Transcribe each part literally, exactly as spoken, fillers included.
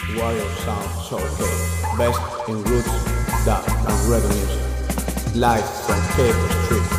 Warrior Sound Showcase, best in roots, dub, and reggae music. Live from Cable Street.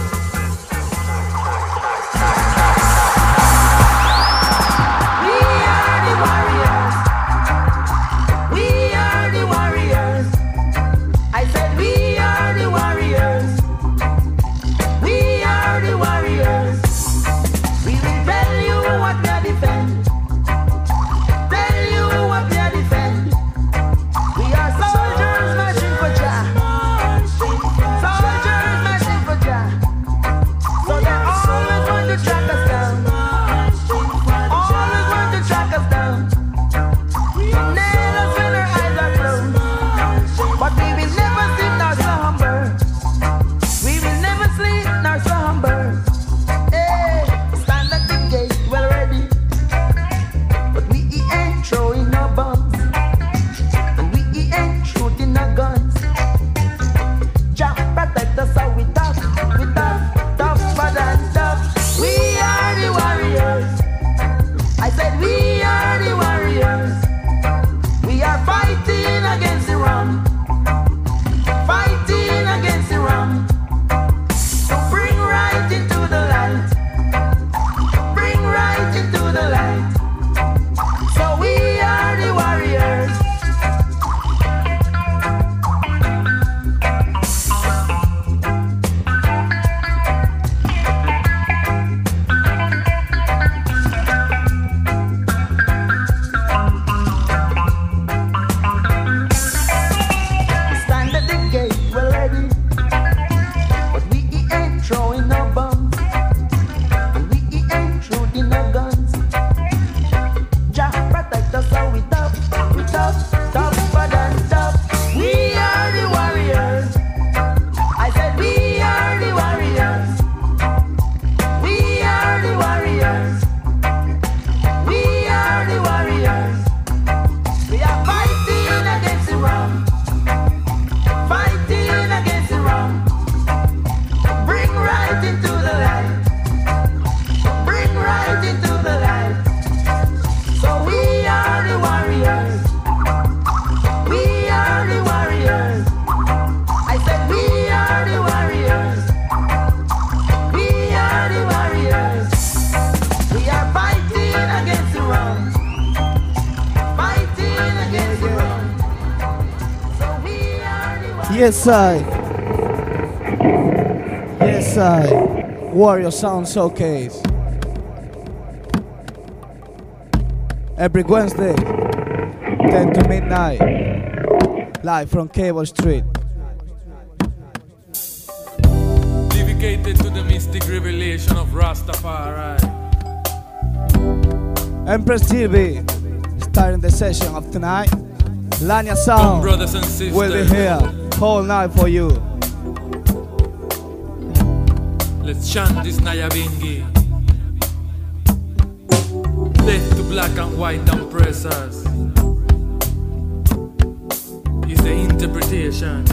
Yes, I. Yes, I. Warrior Sound Showcase. Every Wednesday, ten to midnight, live from Cable Street. Dedicated to the mystic revelation of Rastafari. Empress T V, starting the session of tonight. Lanya Sound Come, brothers and sisters, will be here whole night for you. Let's chant this Nyabinghi. Death to black and white oppressors is the interpretation.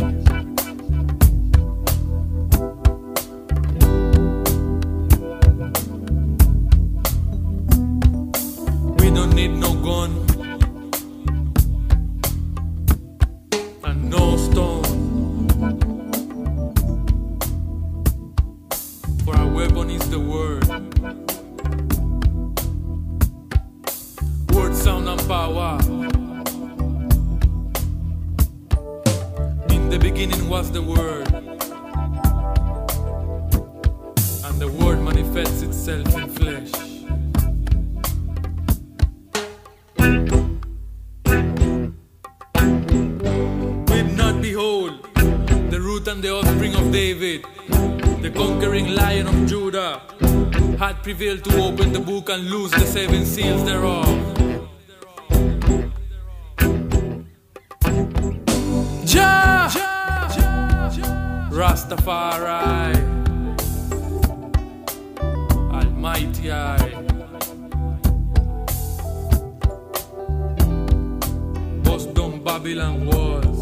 We don't need no gun and no stone. For our weapon is the word. Word, sound and power. In the beginning was the word, and the word manifests itself in flesh. We'd not behold the root and the offspring of David, the conquering lion of Judah, had prevailed to open the book and loose the seven seals thereof. Jah, Rastafari, Almighty I, bust down Babylon walls.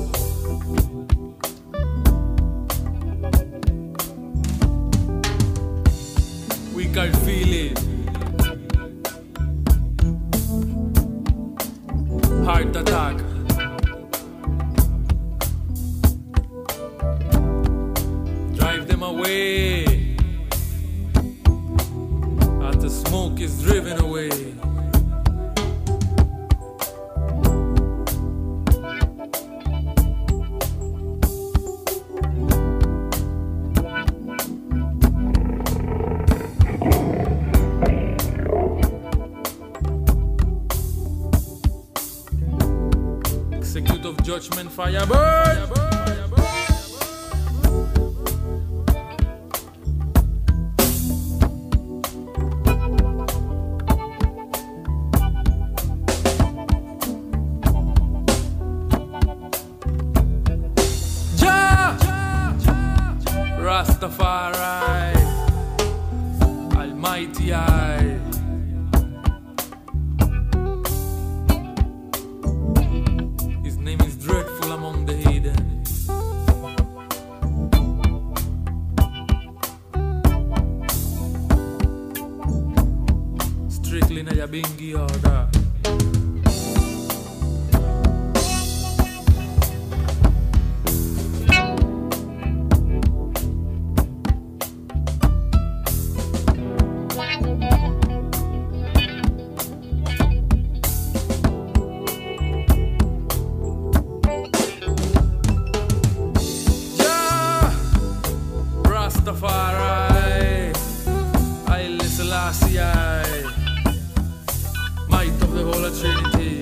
We can feel it. Heart attack. is driven away. Execute of judgment, fire burn. Rastafari, Almighty I. His name is dreadful among the heathen. Strictly Nyabingi order. Rastafari, Haile Selassie, might of the Holy Trinity.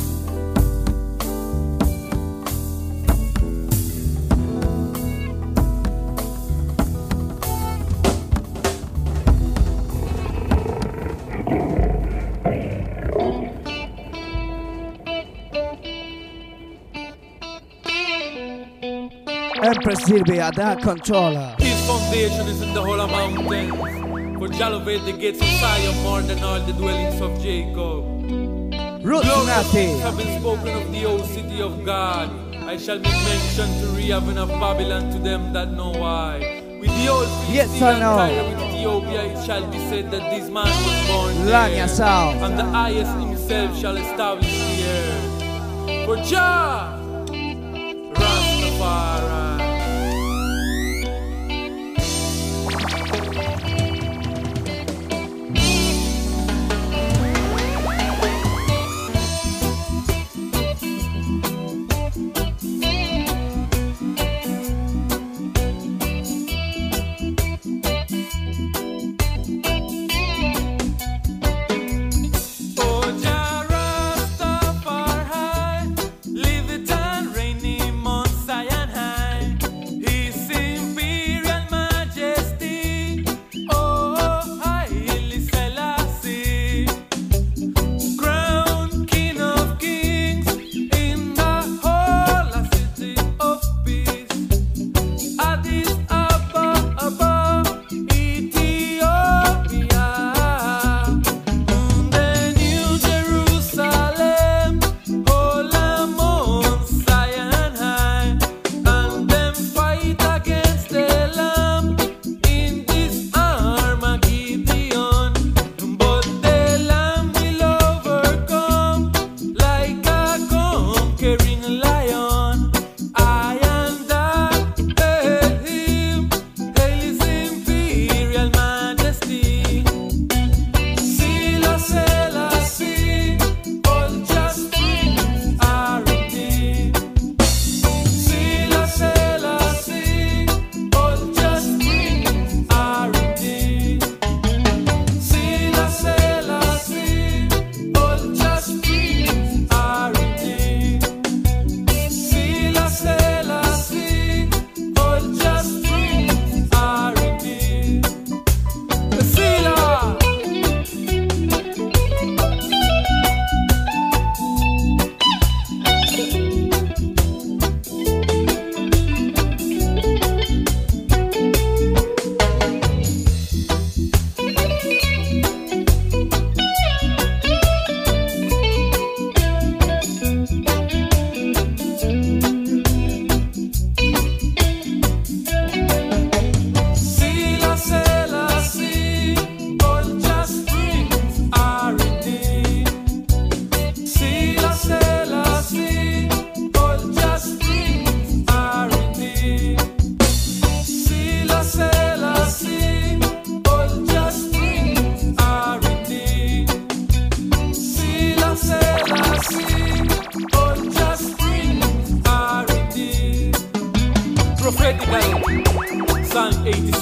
Empress Sylvia, the controller. His foundation is in the whole mountains. For Jalovate the gates of Zion more than all the dwellings of Jacob. Roots Nati. Have been spoken of the old city of God. I shall make mention to Rehaven of Babylon to them that know why. With the old Yes, Philistine I and know. Tyre with Ethiopia, it shall be said that this man was born Lanya there. Sound. And the highest himself shall establish the earth. For Jah, Rastafari. Oh, Jah Rastafari, live it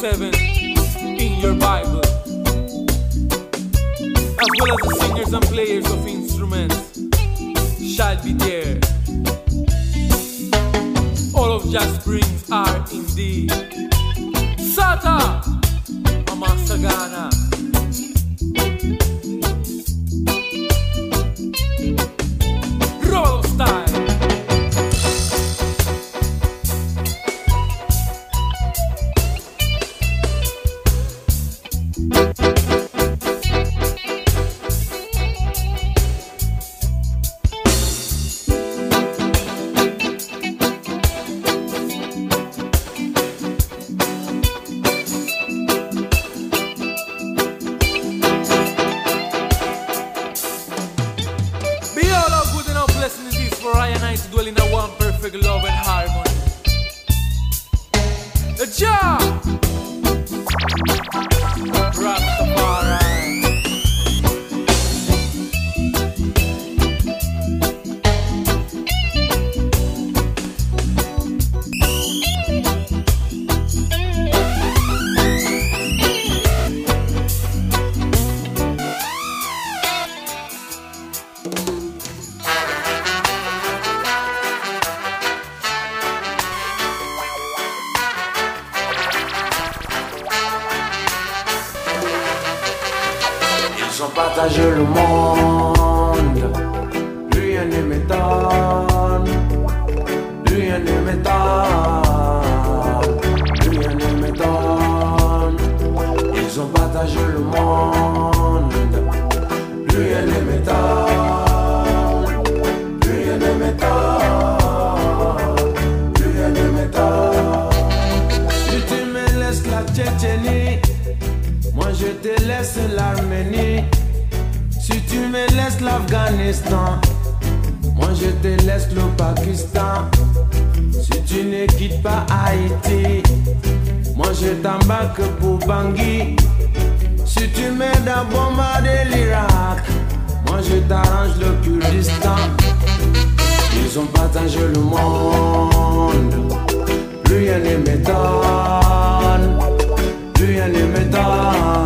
seven in your Bible, as well as the singers and players of instruments shall be there. All of Jah Springs are indeed Sata Amasagana. Roll style. For I and I to dwell in a one perfect love and harmony. A Jah Rastafari. Ils ont partagé le monde, rien ne m'étonne, rien ne m'étonne, rien ne m'étonne. Ils ont partagé le monde, rien ne m'étonne, rien ne m'étonne, rien ne m'étonne. Si tu me laisses la Tchétchénie, moi je te laisse l'Arménie. Si tu me laisses l'Afghanistan, moi je te laisse le Pakistan. Si tu ne quittes pas Haïti, moi je t'embarque pour Bangui. Si tu m'aides à bombarder l'Irak, moi je t'arrange le Kurdistan. Ils ont partagé le monde, rien ne m'étonne, rien ne m'étonne,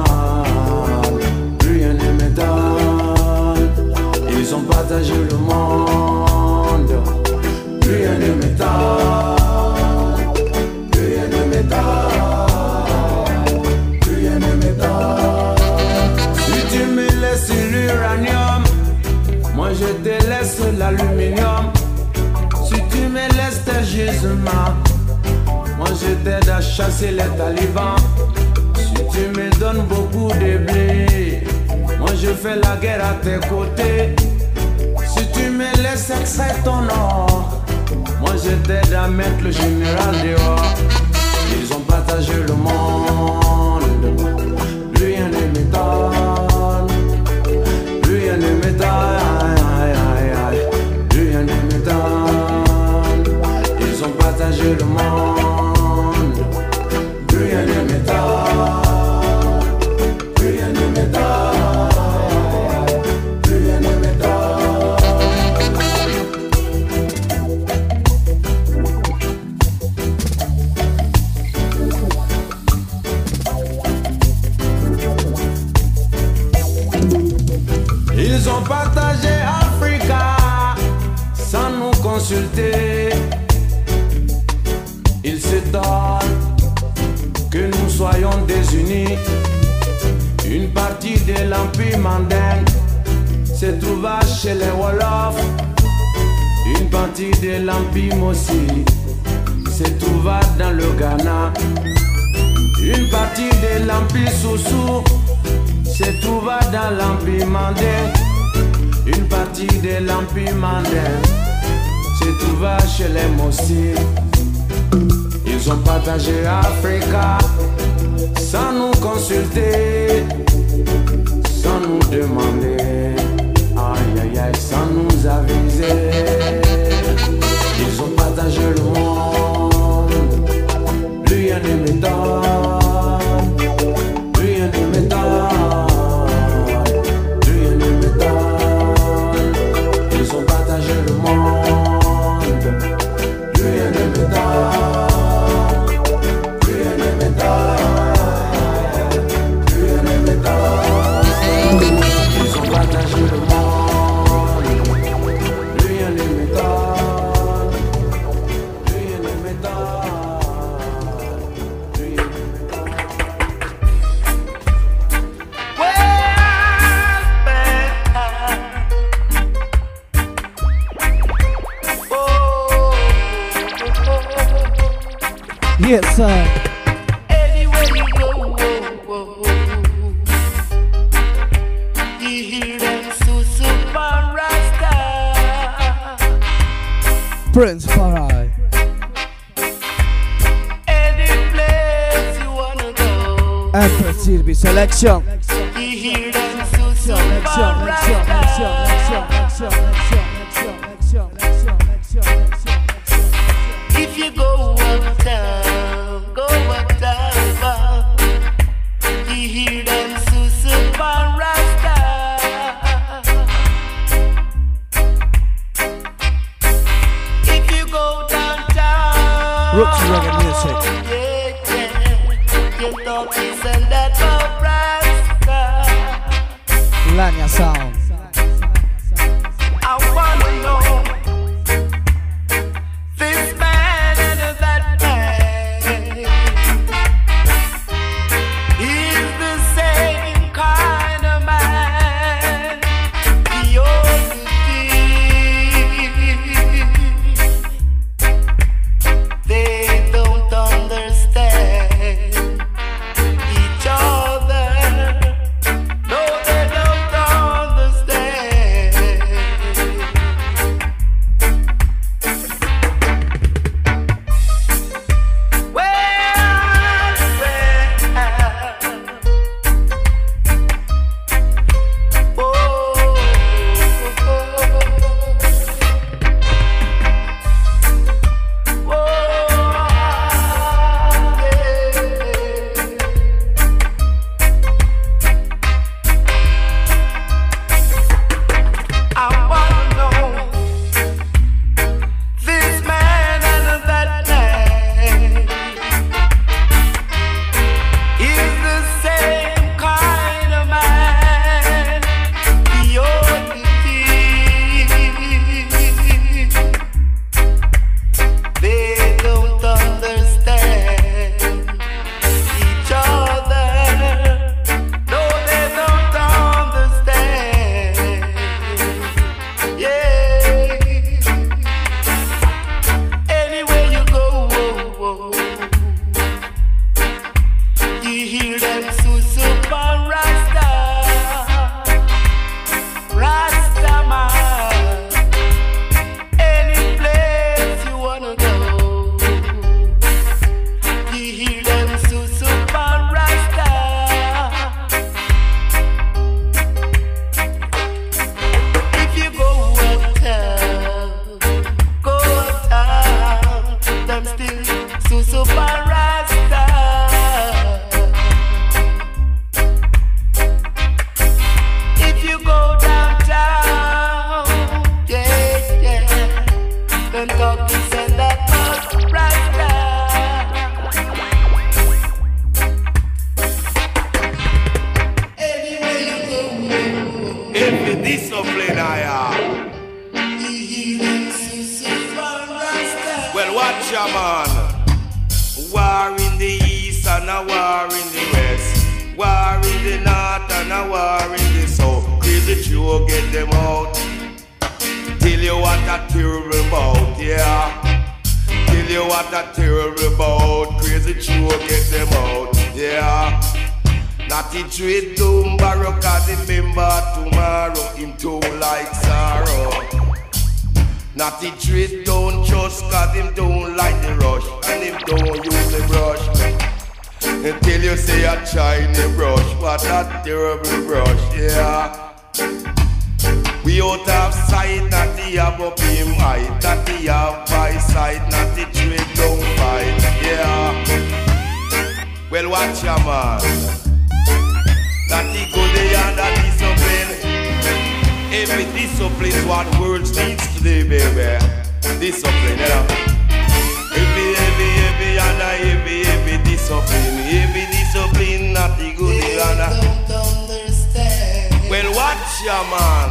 rien ne m'étonne. Ils ont partagé le monde, rien ne m'étonne, rien ne m'étonne, rien ne m'étonne. Si tu me laisses l'uranium, moi je te laisse l'aluminium. Si tu me laisses tes gisements, moi je t'aide à chasser les talibans. Si tu me donnes beaucoup de blé, moi je fais la guerre à tes côtés. Si tu me laisses extraire ton or, moi je t'aide à mettre le général dehors. Ils ont partagé le monde, rien ne m'étonne, rien ne m'étonne, rien ne m'étonne. Ils ont partagé le monde, rien ne m'étonne, rien ne m'étonne, rien ne m'étonne. Ils ont partagé Africa sans nous consulter. Ils s'étonnent que nous soyons désunis. Une partie de l'Empire mandingue se trouva chez les Wolofs. Une partie de l'Empire Mossi se trouva dans le Ghana. Une partie de l'Empire Soussou se trouva dans l'Empire mandingue. Une partie de l'Empire mandingue se trouva chez les Mossi. Ils ont partagé Africa sans nous consulter, sans nous demander, aïe aïe aïe, sans nous aviser. Ils ont partagé le monde, rien ne m'étonne, rien ne m'étonne, rien ne m'étonne. Ils ont partagé le monde, rien ne m'étonne. Yes, sir. Anywhere you go, oh, oh, oh. You hear them Susupan Rasta. Prince Farai. Any place you wanna go. Empress Sylvie Selection. You hear them Susupan Rasta. If you go uptown, go uptown, you hear them Susupan Rasta. If you go downtown, Roots reggae music. yeah, yeah, you talk this and that of Rasta. Lanya Sound. I wanna know this man and that man is the same kind of man. The only thing they don't understand each other. No, they don't understand. Well, well, oh, I wanna know this man and that man is the same kind of man. The only thing they don't understand each other. No, they don't understand. Yeah. Anywhere you go, you hear them Susupan Rasta. Rasta man. Any place you wanna go, you hear them Susupan Rasta. If you go uptown, go uptown, them still Susupan Rasta. If you go downtown, yeah, yeah, then talk this and that about Rasta. Anywhere you go, If you discipline, I am. you hear them Susupan Rasta. Well, watch ya, man. War in the east and a war in the west. War in the north and a war in the south. Crazy Joe, get them out. Tell you what a terrible about, yeah. Tell you what a terrible about. Crazy Joe, get them out, yeah. Not the trade doom barrow, cause remember tomorrow him too like sorrow. Not the trade don't trust, cause him don't like the rush, and him don't use the brush. Until you say a shiny brush, what a terrible brush, yeah. We out of sight, not the have up him height, not the have by sight, not the trade don't fight, yeah. Well, watch ya, man. That the good and the discipline. Every discipline is what world needs today, baby. Discipline, you know. Every, every, every, and a every, every discipline. Every discipline, not the good They and a. don't understand. Well, watch ya, man.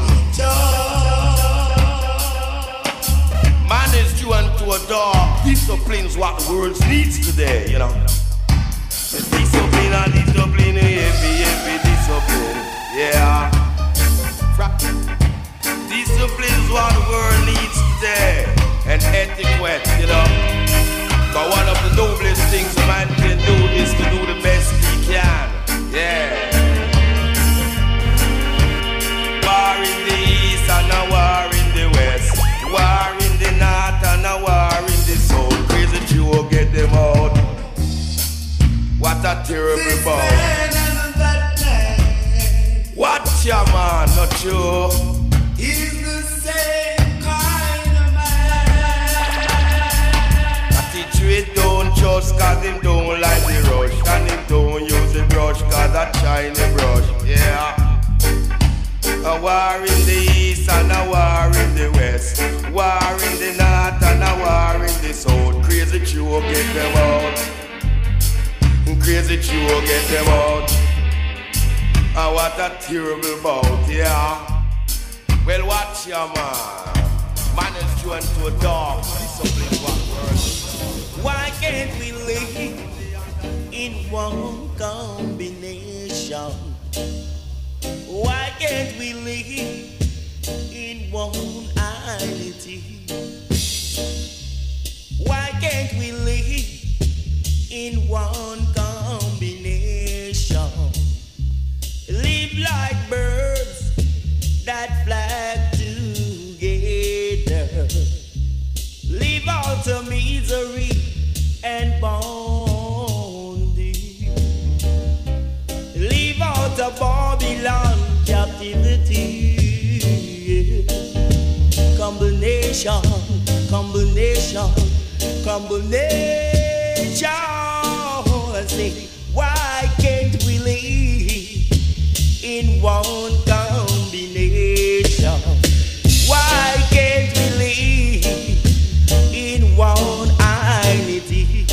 Man is due unto a dog. Discipline is what the world needs today, you know. Discipline and discipline, every, every discipline, yeah. Discipline is what the world needs today, and etiquette, you know. Cause one of the noblest things a man can do is to do the best he can. Yeah. War in the east and a war in the west. War in the north and a war in the south. Crazy Jew get them out. What a terrible bout. What ya man, not you? He's the same kind of man. I teach you it don't just cause him don't like the rush. And him don't use the brush cause that shiny brush. Yeah. A war in the east and a war in the west. War in the north and a war in the south. Crazy Jew get them out. Crazy Jew get them out. Ah, what a terrible bout, yeah. Well, watch ya, man. Man is joined to a dog. Discipline what word. Why can't we live in one combination? Why can't we live in one identity? Why can't we live in one combination? Live like birds that fly together. Live out of misery and bondage. Live out of Babylon captivity. Combination, combination, combination. Say, why can't we live in one combination? Why can't we live in one identity?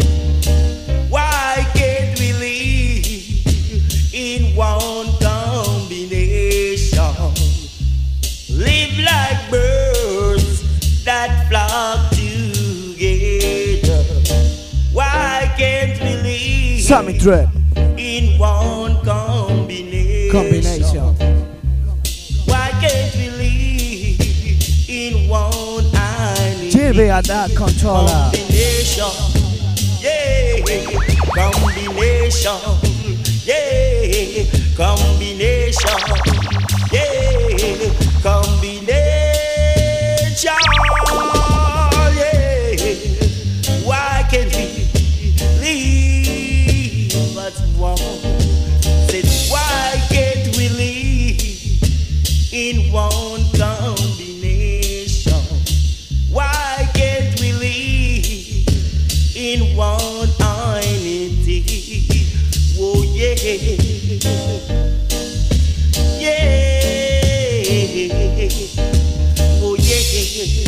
Why can't we live in one combination? Live like birds that flock together. Why can't we live Sammy Dread in one combination? Combination. Why can't we live in one identity? Jimmy at that controller. Combination, yeah. Combination, yeah. Combination, yeah. Combination, yeah. Why can't we live as one? Said, why can't we live in one combination? Why can't we live in one identity? Oh yeah, yeah, oh yeah.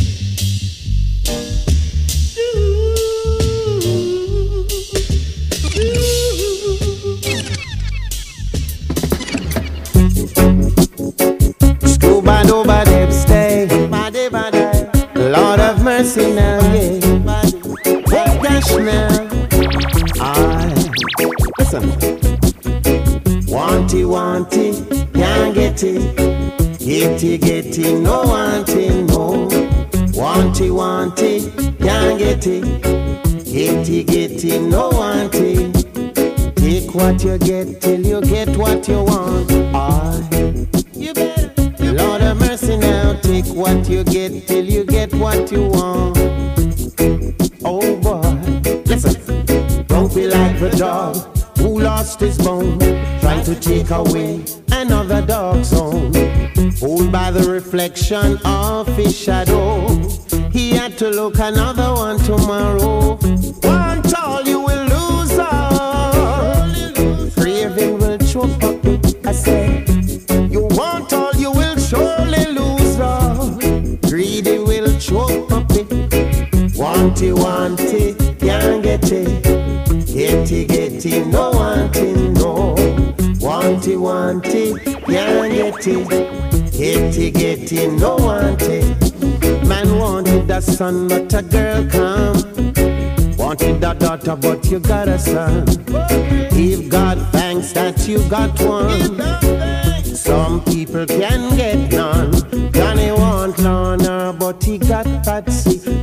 Scuba duba dip stay. Lord of mercy now, yeah. Oh gosh now. I listen. Want it, want it, can't get it. Get it, get it, no want it, no. Want it, want it, can't get it. Get it, get it, no want it. Take what you get till you get what you want. I, you better. Lord of mercy now, take what you get till you get what you want. Oh boy, listen, don't be like the dog who lost his bone, trying to take away another dog's own. Fooled by the reflection of his shadow, he had to look another one tomorrow. Want all, you will lose all. Craving will choke up, I said. You want all, you will surely lose all. Greedy will choke up it. Want it, want it, can't get it. Get it, get it, no want it, no. Want it, want it, can't get it. Get it, get it, no want it. Man wanted a son, but a girl come. Wanted a daughter, but you got a son. Give God thanks that you got one. Some people can get none. Johnny want Lorna, but he got Patsy. Patsy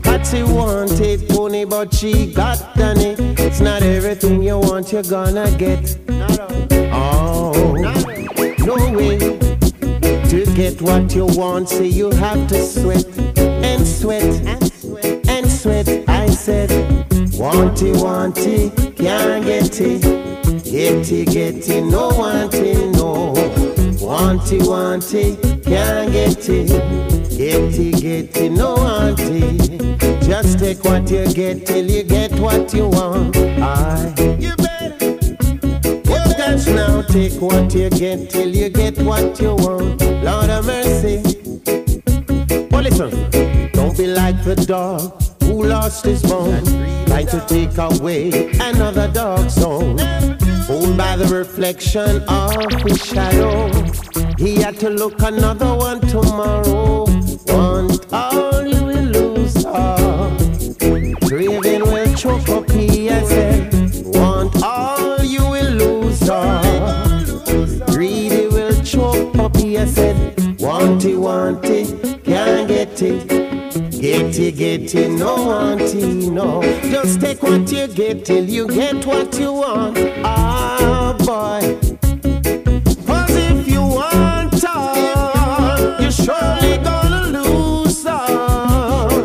she wanted Tony, but she got Danny. It's not everything you want you're gonna get. Oh, no way. To get what you want, say you have to sweat and sweat and sweat. I said, want it, want it, can't get it. Get it, get it, no want it, no. Want it, want it, can't get it. Get it, get it, no want it. Just take what you get till you get what you want. I, you better, you dance now. Take what you get till you get what you want. Lord of mercy. Well, listen, don't be like the dog who lost his bone, trying to take away another dog's own. Fooled by the reflection of his shadow, he had to look another one tomorrow. Want all you will lose all. Craving will choke up, he has said. Want all you will lose all. Greedy will choke up, he has said. Want it, want it, can't get it. Get it, get it, no want it, no. Just take what you get till you get what you want. Ah, boy. Cause if you want all, you're surely gonna lose all.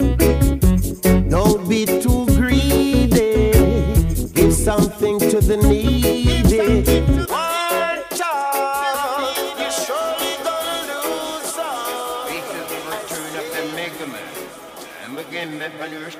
Don't be too greedy. Give something to the needy. Want all, you're surely gonna lose all. This is the return of the Mega Man. And again, that man is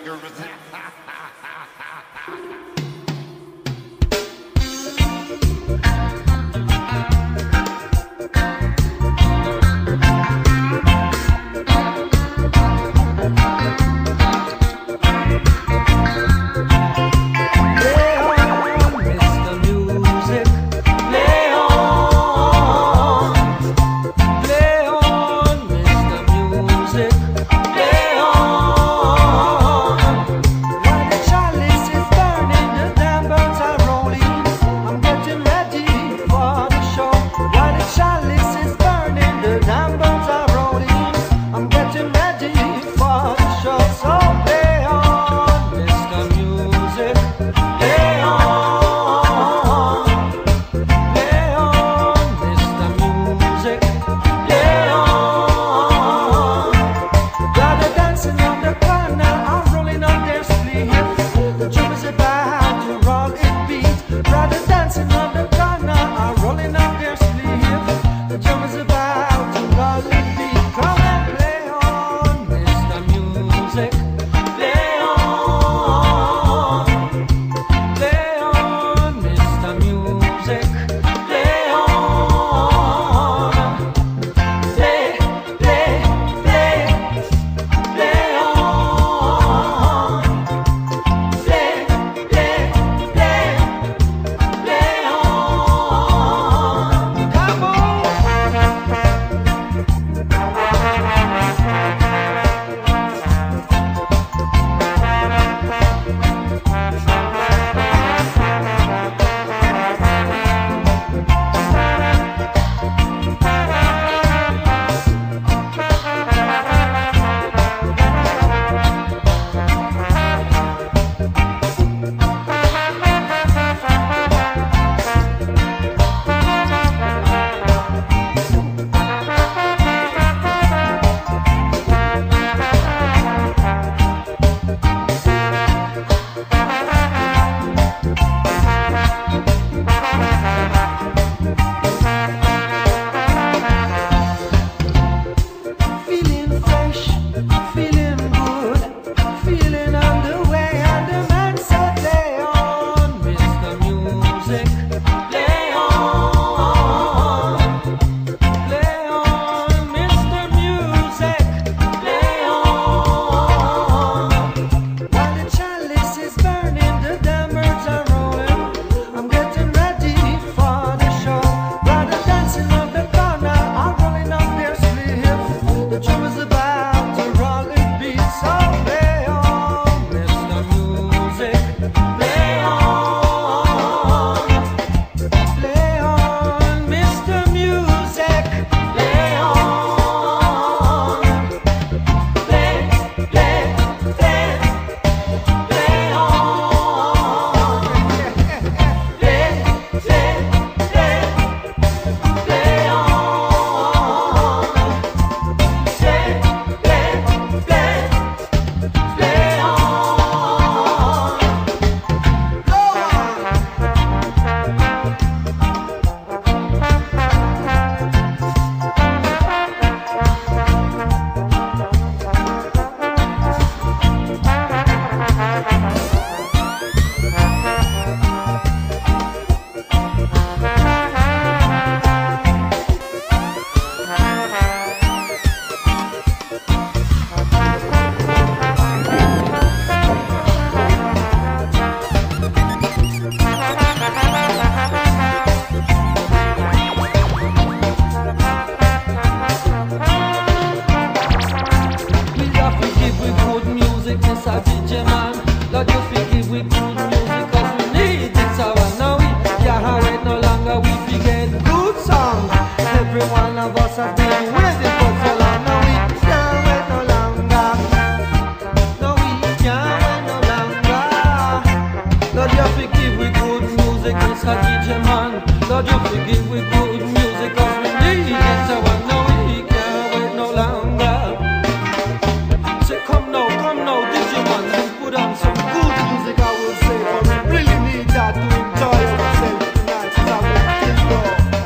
While the chalice is burning. been waiting for so long. No, we can't wait no longer. No, we can't wait no longer. Lord, you forgive we good music, Mister D J man. Lord, you forgive we good music, cause we need it. So I know we can't wait no longer. Say, come now, come now, D J man, and put on some good music, I will say. But we really need that to enjoy ourselves tonight. So I will take go.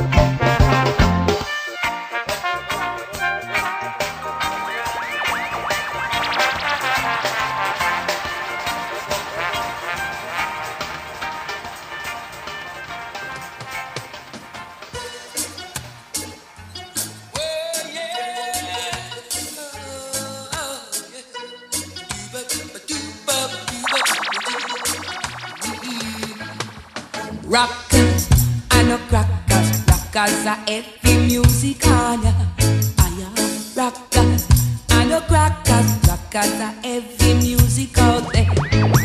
Rockers and no crackers, rockers are heavy music on ya. I am rockers and no crackers, rockers are heavy music out there.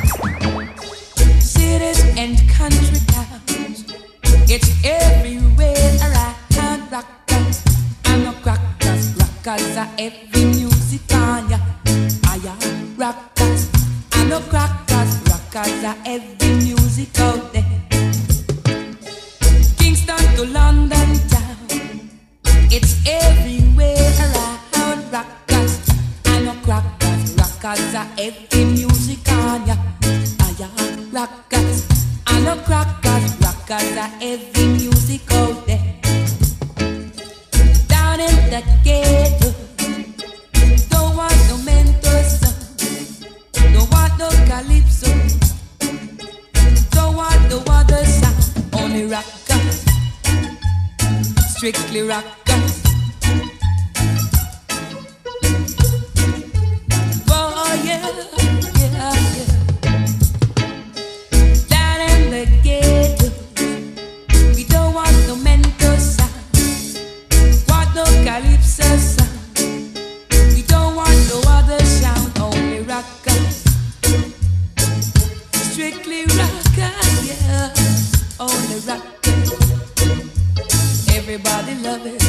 Cities and country towns, it's everywhere around. Rockers and no crackers, rockers are heavy music on ya. I am rockers and no crackers, rockers are heavy music out there. To London town, it's everywhere around. Rockers and no crackers, rockers are heavy music on ya. I am rockers and no crackers, rockers are heavy music out there. Down in the ghetto, don't want no mental song, don't want no calypso, don't want no other sound, only rockers. Strictly rockers. Oh yeah, yeah, yeah. Down in the ghetto, we don't want no mental sound, want no calypso sound. We don't want no other sound, only rockers. Strictly rockers, yeah, only rockers. Everybody love it.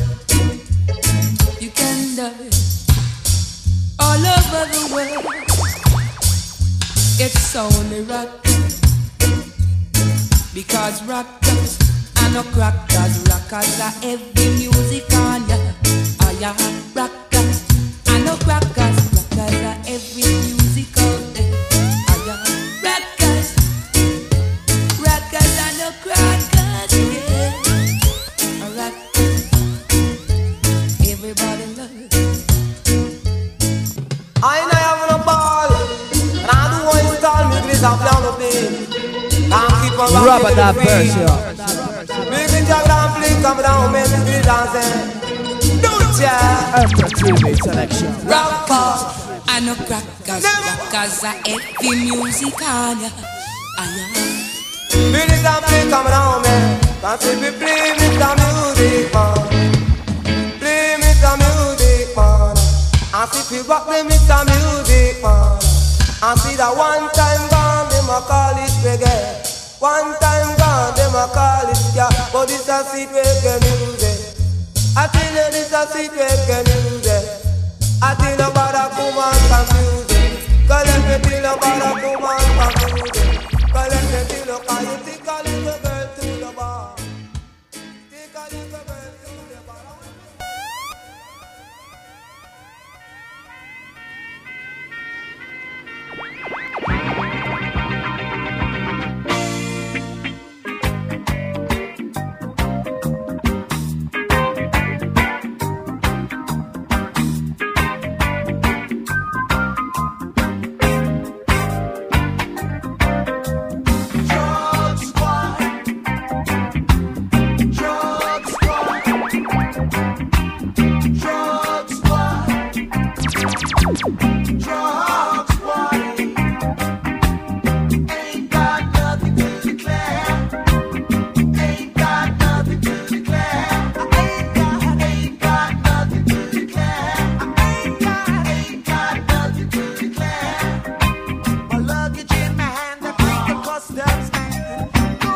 You can love it. All over the world, it's only rockers. Because rockers and no crackers, rockers are heavy music on ya. I am rockers and no crackers, rockers are heavy music out there. I am rockers, rockers and no crackers, yeah. Everybody love it. I ain't having a ball, and I do want to install me this up down the beat. Can't keep on rocking that verse, yo. Big in your down, please come down, make me be dancing. Don't ya? Emperor Tribute Selection. Rockers and no crackers, rockers are heavy music on ya. I am. Big in your please come down, man. Can't see me play me some music, man. Play me some music, man. I see people rock them with some music, man. I see that one time gone, them a call it reggae. One time gone, them a call it yeah. But this a sweet reggae music. I tell you this a sweet reggae music. I tell you about a woman from music. Cause let me tell you about a woman from music. Cause let me tell you, cause you think a little girl to the bar. Think a little girl to the bar.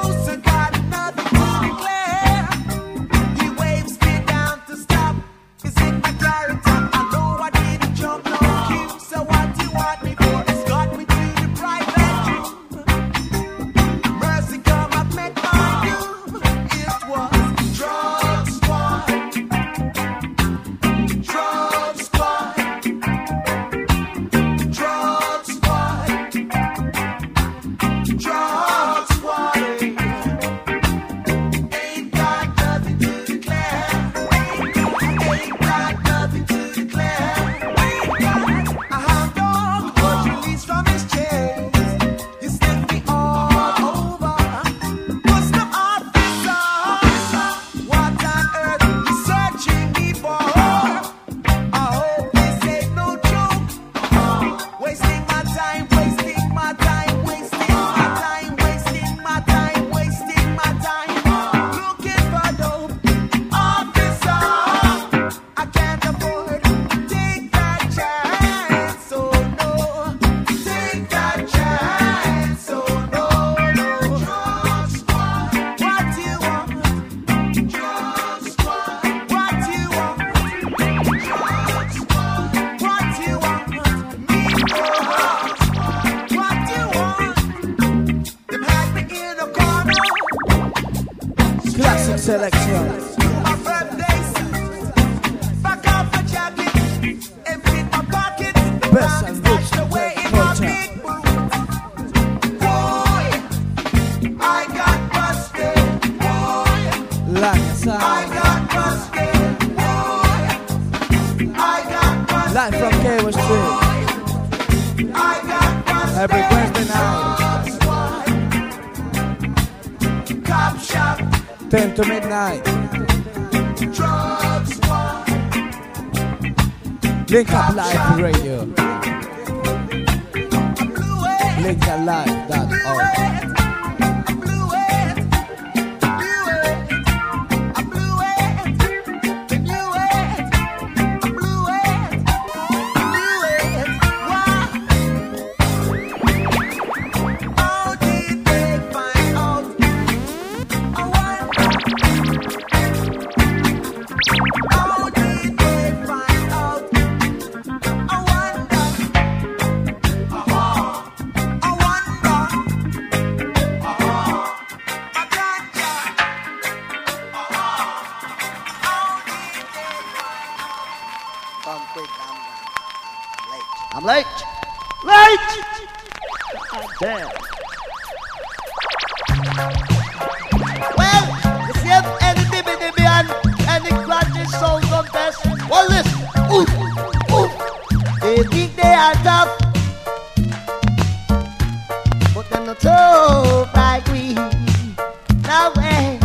He waves me down to stop. He Selection. Best and roots and culture. Live from Cable Street. Every Wednesday night. ten to midnight. Link Up Live Radio. link up live dot org. I'm late. Late! God damn. Well, you see if any dibby dibby and any crunches sound contest. Well, listen. Ooh, ooh. They think they are tough, but they're not tough like we. Now, way.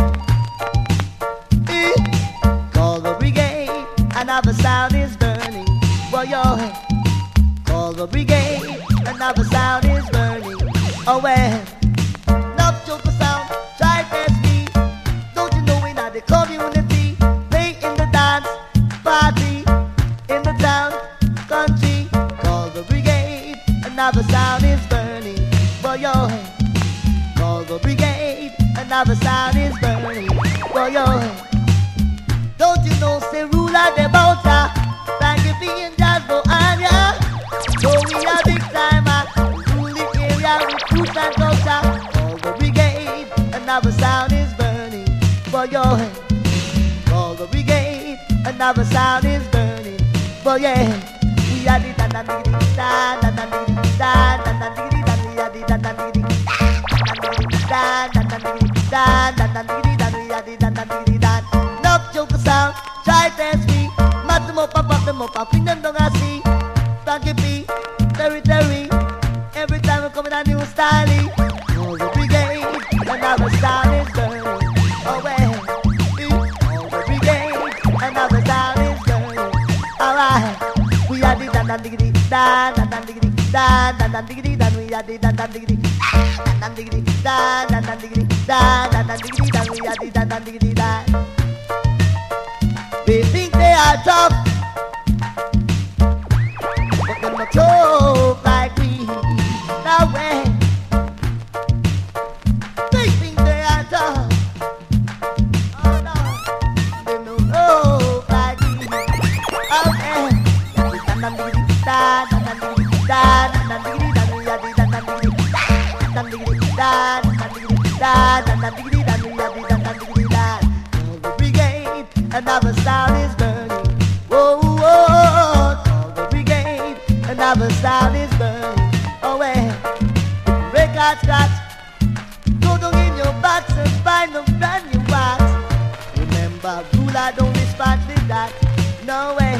Call the brigade, another sound is burning. Well, you're call the brigade, another sound is burning away. Not just the sound, try test me. Don't you know we're not the community? Play in the dance, party, in the town, country. Call the brigade, another sound is burning for your head. Call the brigade, another sound is burning for your head. Don't you know, say ruler the bouncer, thank you being just go on ya. So we are big time at rule the area with truth and culture. Call the brigade, another sound is burning for your head. Call the brigade, another sound is burning for your head. We are the dan dan diggity dan dan dan diggity dan dan dan diggity dan. We are the dan dan diggity dan dan dan diggity dan dan dan diggity dan. We are the dan dan diggity dan. Knock joke sound, try test me. Mat them up, pop them up, fling them down and see. Funky P, territory. Every time we come in a new style. Call the brigade, another sound is burning away. Call the brigade, another sound is burning. Alright, we are the dan dan diggity dan dan dan diggity dan dan dan diggity dan. We are the dan dan diggity dan dan diggity dan dan dan diggity dan dan dan diggity dan. We are the dan dan diggity dan. They think they are tough, but they're not tough like we. Now when they think they are tough, oh no, they don't know like we. another sound is burning. Oh well, record scratch. Go down in your box and find a brand new box. Remember, ruler don't respond to that. No way.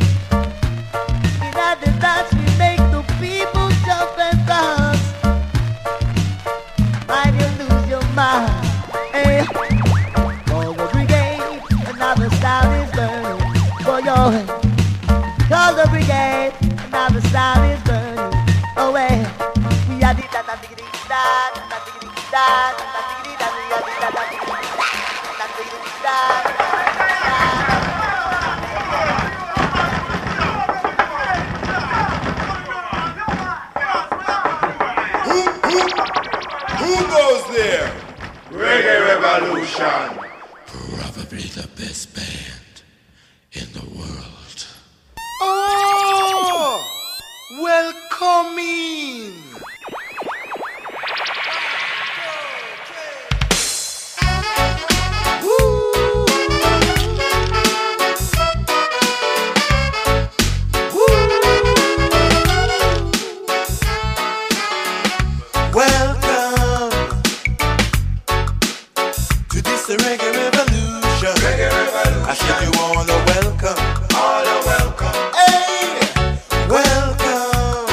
In other dance we make the people jump and dance. Mind you lose your mind. Hey. For the brigade, another sound is burning. For your head. Call the brigade, another sound is burning. Oh well, we are the da da diggity da da diggity da da diggity da da da da da diggity da. Who who who goes there? Reggae Revolution. Probably the best band in the world. Oh, welcome in. Welcome to this reggae revolution. Reggae revolution. I said you all are welcome. All are welcome. Hey, welcome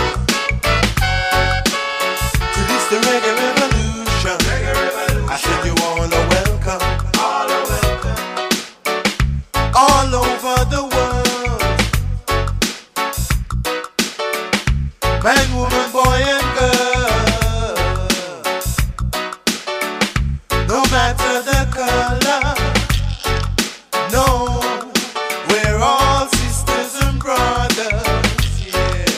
to this the reggae revolution. Reggae revolution. I said you all are welcome. All are welcome. All over the world. Man, woman, boy, and girl. No matter the color, no, we're all sisters and brothers, yeah.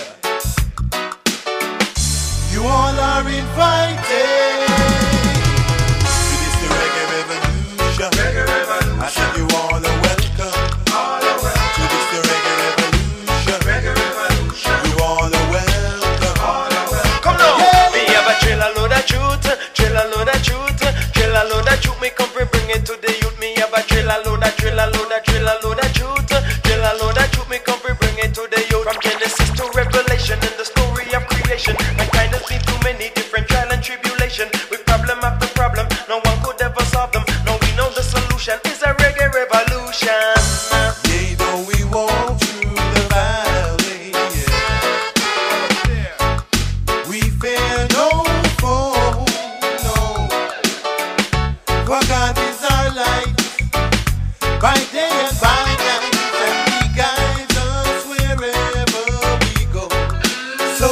You all are invited to this the reggae revolution. Reggae revolution. I said you all are welcome. All are welcome to this the reggae revolution. Reggae revolution. You all are welcome. All are welcome. Come now, yeah. Me have a trail a load of truth, trail a load of truth. Trail a load of truth, me come bring it to the youth. Me have a trail a load of, trail a load of, trail a load of truth. Trail a load of truth, me come bring it to the youth. From Genesis to Revelation, in the story of creation, mankind has been through many different trial and tribulation. With problem after problem, no one could ever solve them. Now we know the solution is a reggae revolution. Yea, though we walk through the valley, yeah, we fear no foe, no. For God is our light, by day and by night, and He guides us wherever we go. So,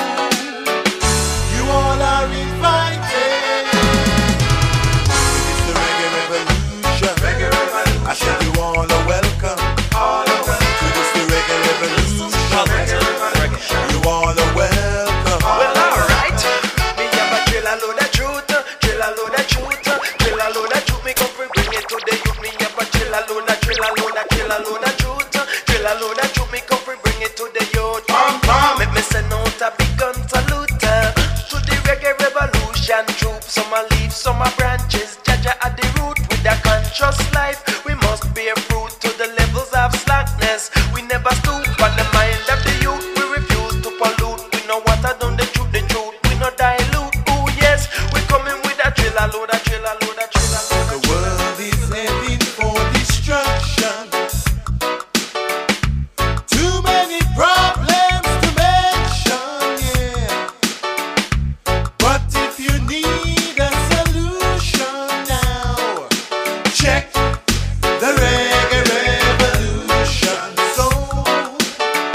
you all are invited. It's the reggae revolution. Reggae revolution. I said you all are welcome. All are welcome. To this the reggae revolution. Reggae revolution. You all are welcome. Well, alright. Me have a trail a load of truth, trail a load of truth, trail a load of truth. Me come bring it to the youth. Me have a trail a load of, trail a load of, trail a load of truth, trail a load of truth. Me come bring it to the youth. Make me send out a big gun salute to the reggae revolution troops. Some are leaves, some are branches. Jaja at the root with a conscious life. We must bear fruit to the levels of slackness. We never stoop on the mind of the youth. We refuse to pollute. We know what I done the truth, the truth. We no dilute. Oh yes, we coming with a trail a load, a trail a load, a trail a load. The world is heading for destruction. Too many problems to mention, yeah. But if you need a solution now, check the reggae revolution. So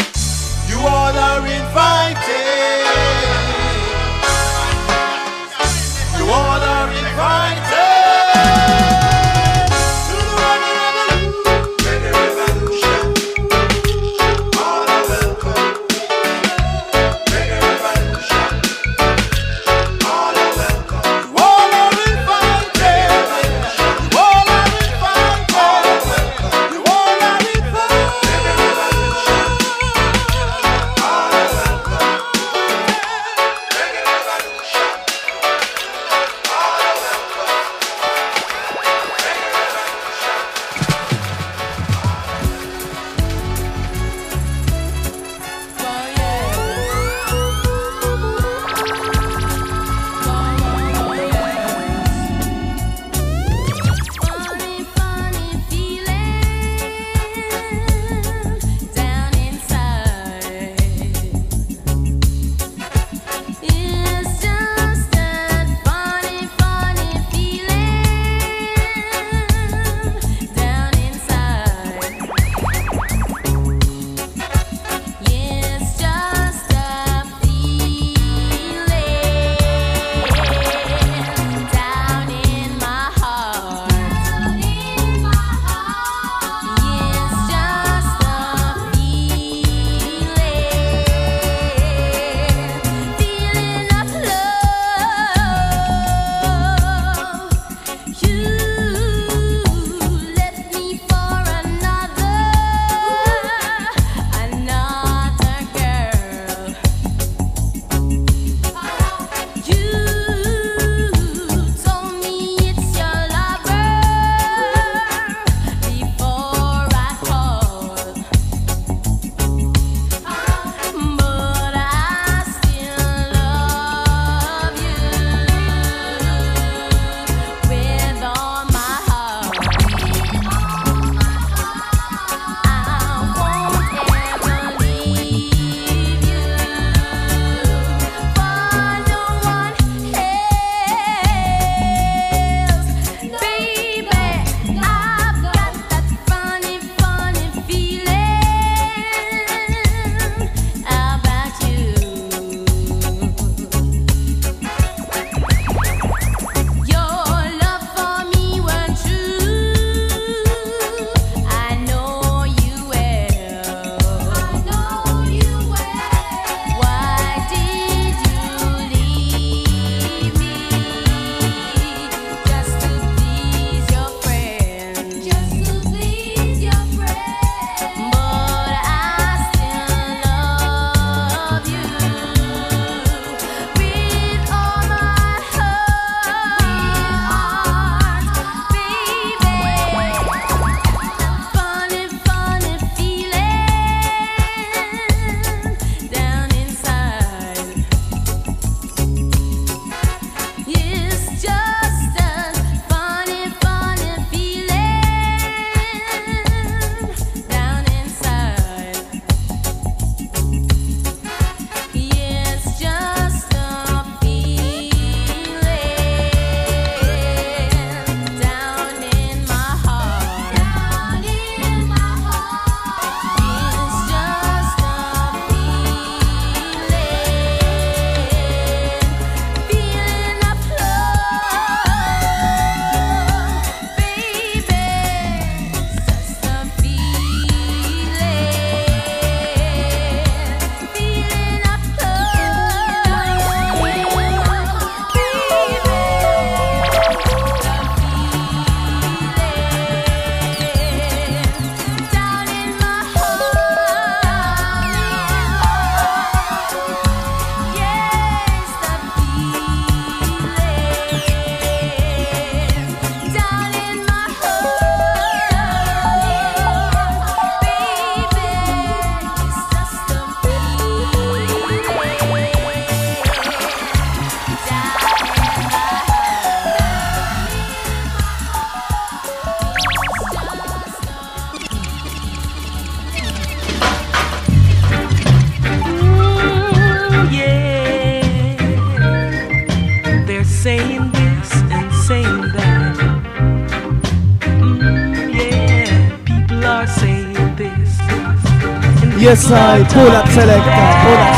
Yes, I pull that selector, pull that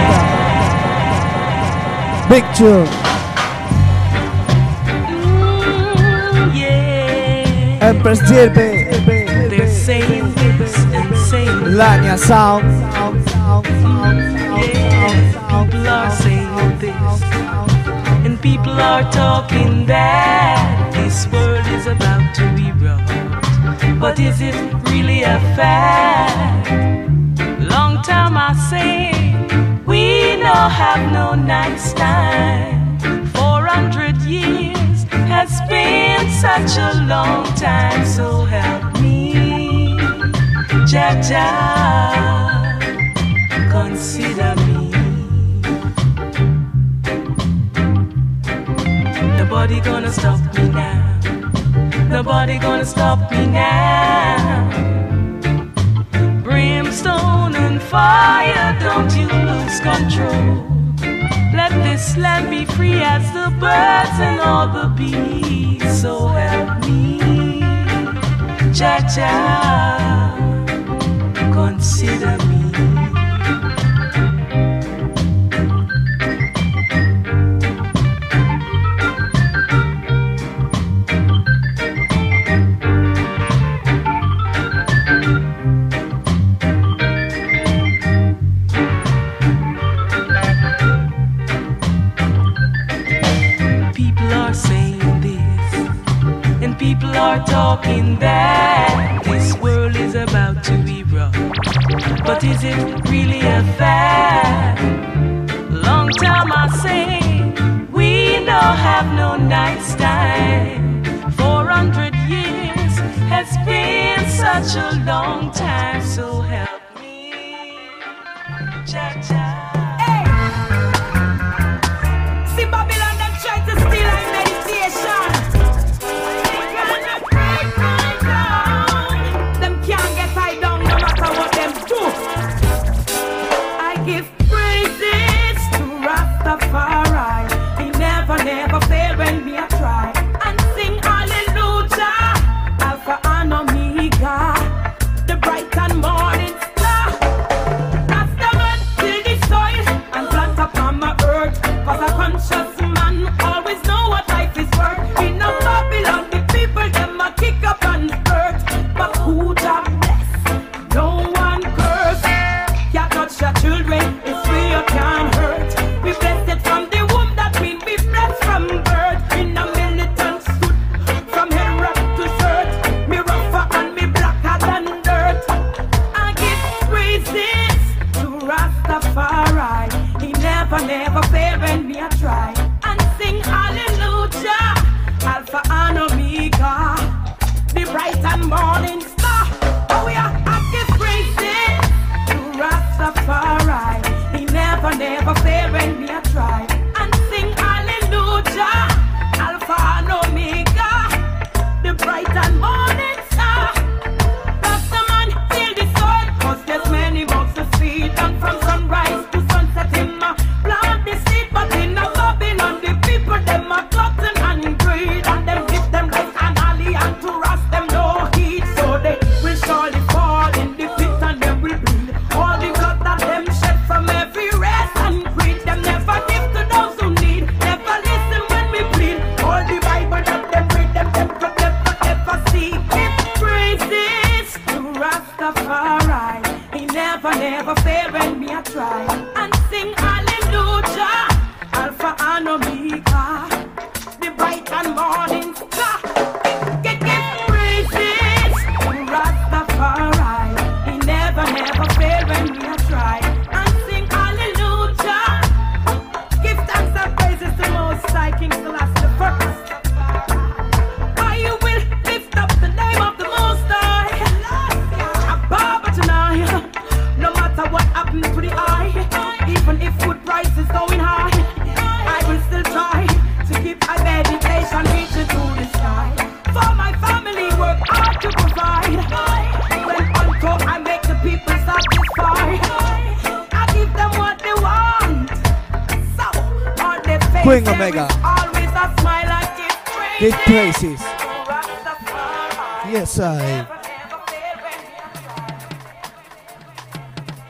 selector. Big tune. Mm, yeah. Empress J B. They're saying this and saying Lanya sound. Yeah. People are saying this, and people are talking that this world is about to erupt. But is it really a fact? Long time I say we no have no nice time. Four hundred years has been such a long time. So help me, Jah Jah, consider me. Nobody gonna stop me now. Nobody gonna stop me now. Brimstone and fire, don't you lose control. Let this land be free as the birds and all the bees. So help me, Jah Jah, consider me. People are talking that this world is about to erupt. But is it really a fact? Long time I say we no have no nice time. Four hundred years has been such a long time. So help me, Jah Jah. Hey, see Babylon them try to steal our meditation. He never, never fail when we are try and sing hallelujah, Alpha and Omega, the bright and morning star. That's the man till the soil and plant upon my earth. Cause a conscious man always know what life is worth. In a Babylon, the people them a kick up on earth, but who job bless? No one curse. Can't touch your children, it's free you can't hurt. We blessed it from the womb, that means we blessed from birth. In a militant suit, from Herod to Surt, me rougher and me blacker than dirt. I give praises to Rastafari. He never, never fail when me a try and sing hallelujah, Alpha and Omega, the bright and morning star. Oh yeah, I give praises to Rastafari. He never, never fail when me a try and sing hallelujah, Alpha and Omega, the bright and morning star. That's the man till the soil, cause there's many mouths to feed, and from sunrise to sunset him a plant the seed. But in a Babylon the people them a glutton and greed, and them give them life and alley, and to rust them no heed. So they will surely fall in the pit and they will bleed. All the blood that them shed from every race and creed, them never give to those who need, never listen when we plead. All the Bible that them read, them them could never ever see. Give praises to Rastafari. He never, never fail when me a try and sing hallelujah, Alpha and Omega, the bright and morning star. Give, give praises to Rastafari. He never, never fail when me a try and sing hallelujah. Give thanks and praises to Most High King Selassie the First. I will lift up the name of the Most High. Ababa tonight, no matter what happens to the eye, even if food prices going high, I will still try to keep a meditation reaching to the sky. For my family, work hard to provide. When unto I make the people satisfied, I give them what they want. So on their faces Queen Omega. always a smile and give Big praises. places. Yes, I.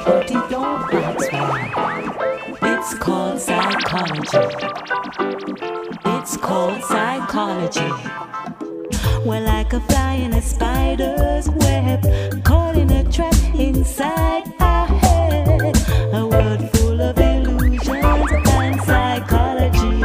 but it don't ask why. It's called psychology. It's called psychology. We're like a fly in a spider's web, caught in a trap inside our head. A world full of illusions and psychology.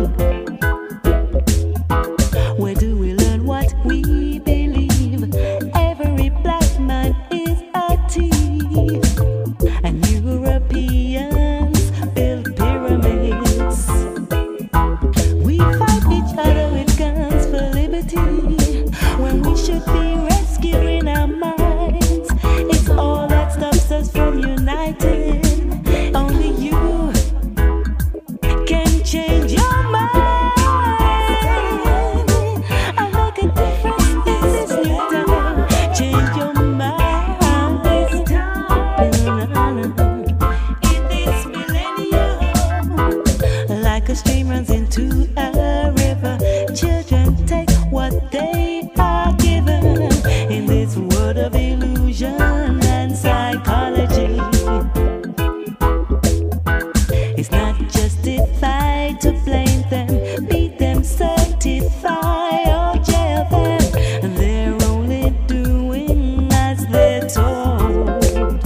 Where do we learn what we believe? Every black man is a thief, and Europeans build pyramids. We fight each other with guns for liberty, when we should be rescuing our minds. It's all that stops us from uniting. Only you can change your mind and make a difference in this new time. Change your mind this time. In this millennium, like a stream runs into a river, children take what they are given. In this world of illusion and psychology, it's not justified to blame them, beat them, certify or jail them. And they're only doing as they're told.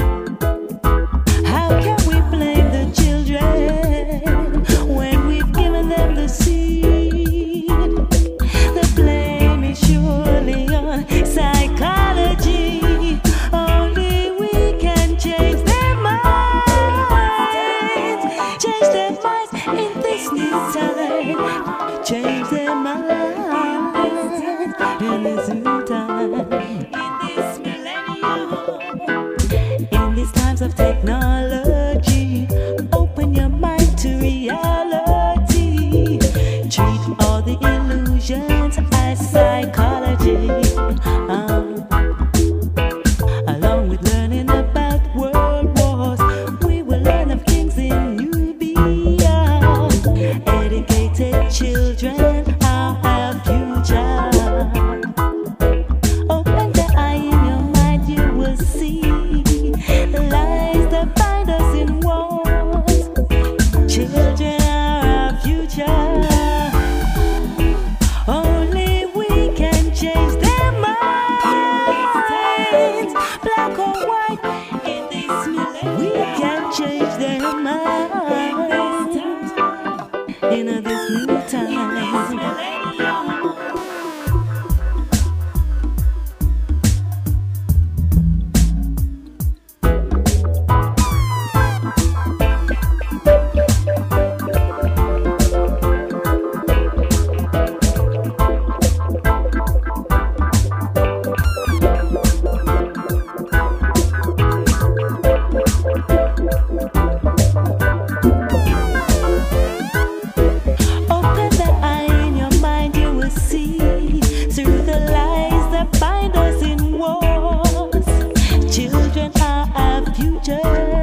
How can we blame the children when we've given them the seed? The blame is surely on psychology. Only we can change their minds, change their minds in this new time. Change their minds in this new time. In this millennium, in these times of technology, open your mind to reality. Treat all the illusions as psychology. Um, along with learning about world wars, we will learn of kings in Nubia. Educated children are our future. Open the eye in your mind, you will see the lies that bind us in walls. Children are our future. Only we can change their minds. Black or white, in this millennium, we can change their minds in this new time. Open the eye in your mind, you will see through the lies that bind us in wars. Children are our future.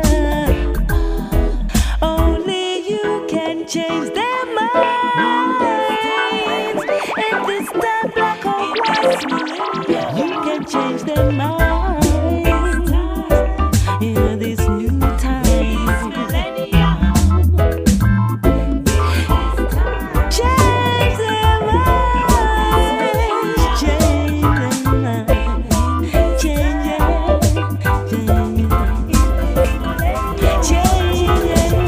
Only you can change their minds. In this time, black or white, you can change their minds in this new time. Change their minds, change their minds, change it, change it, change their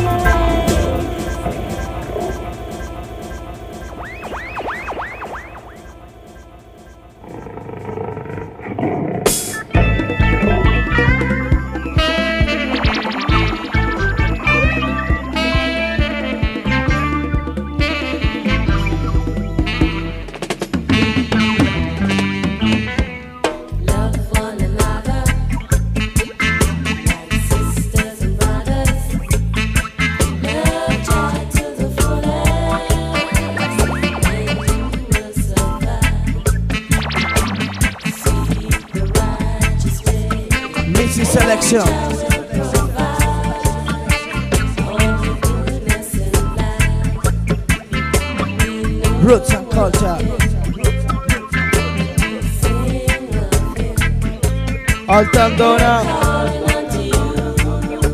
Missy selection. Roots and culture. All time down now.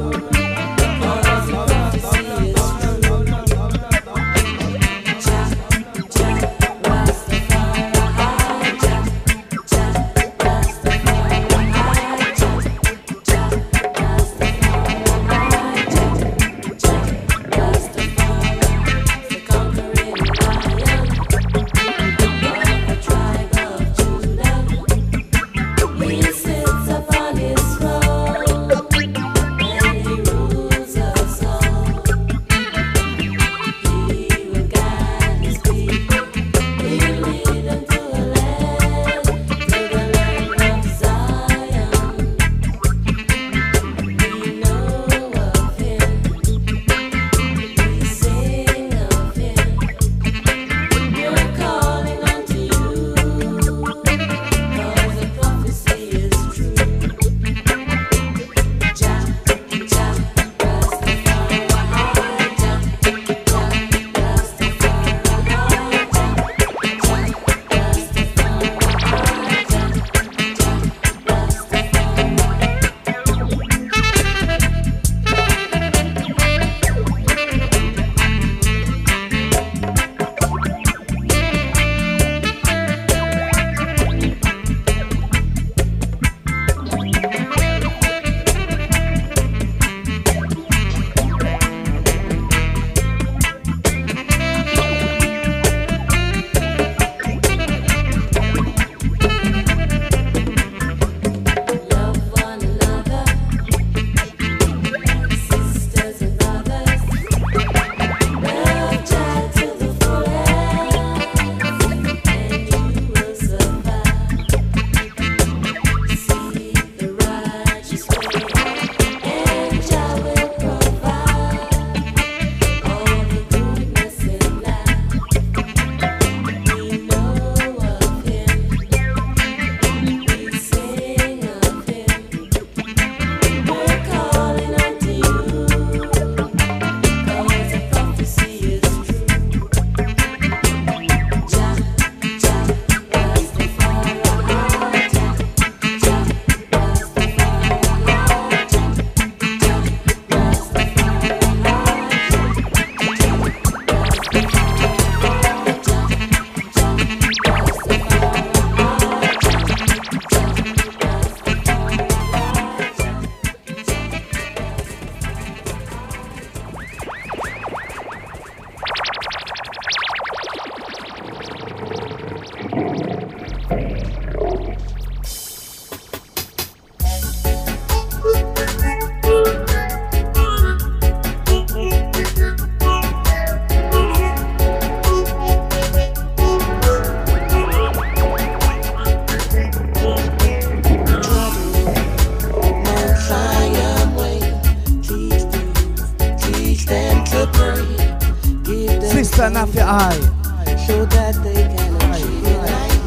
Turn off your eye. So that they can achieve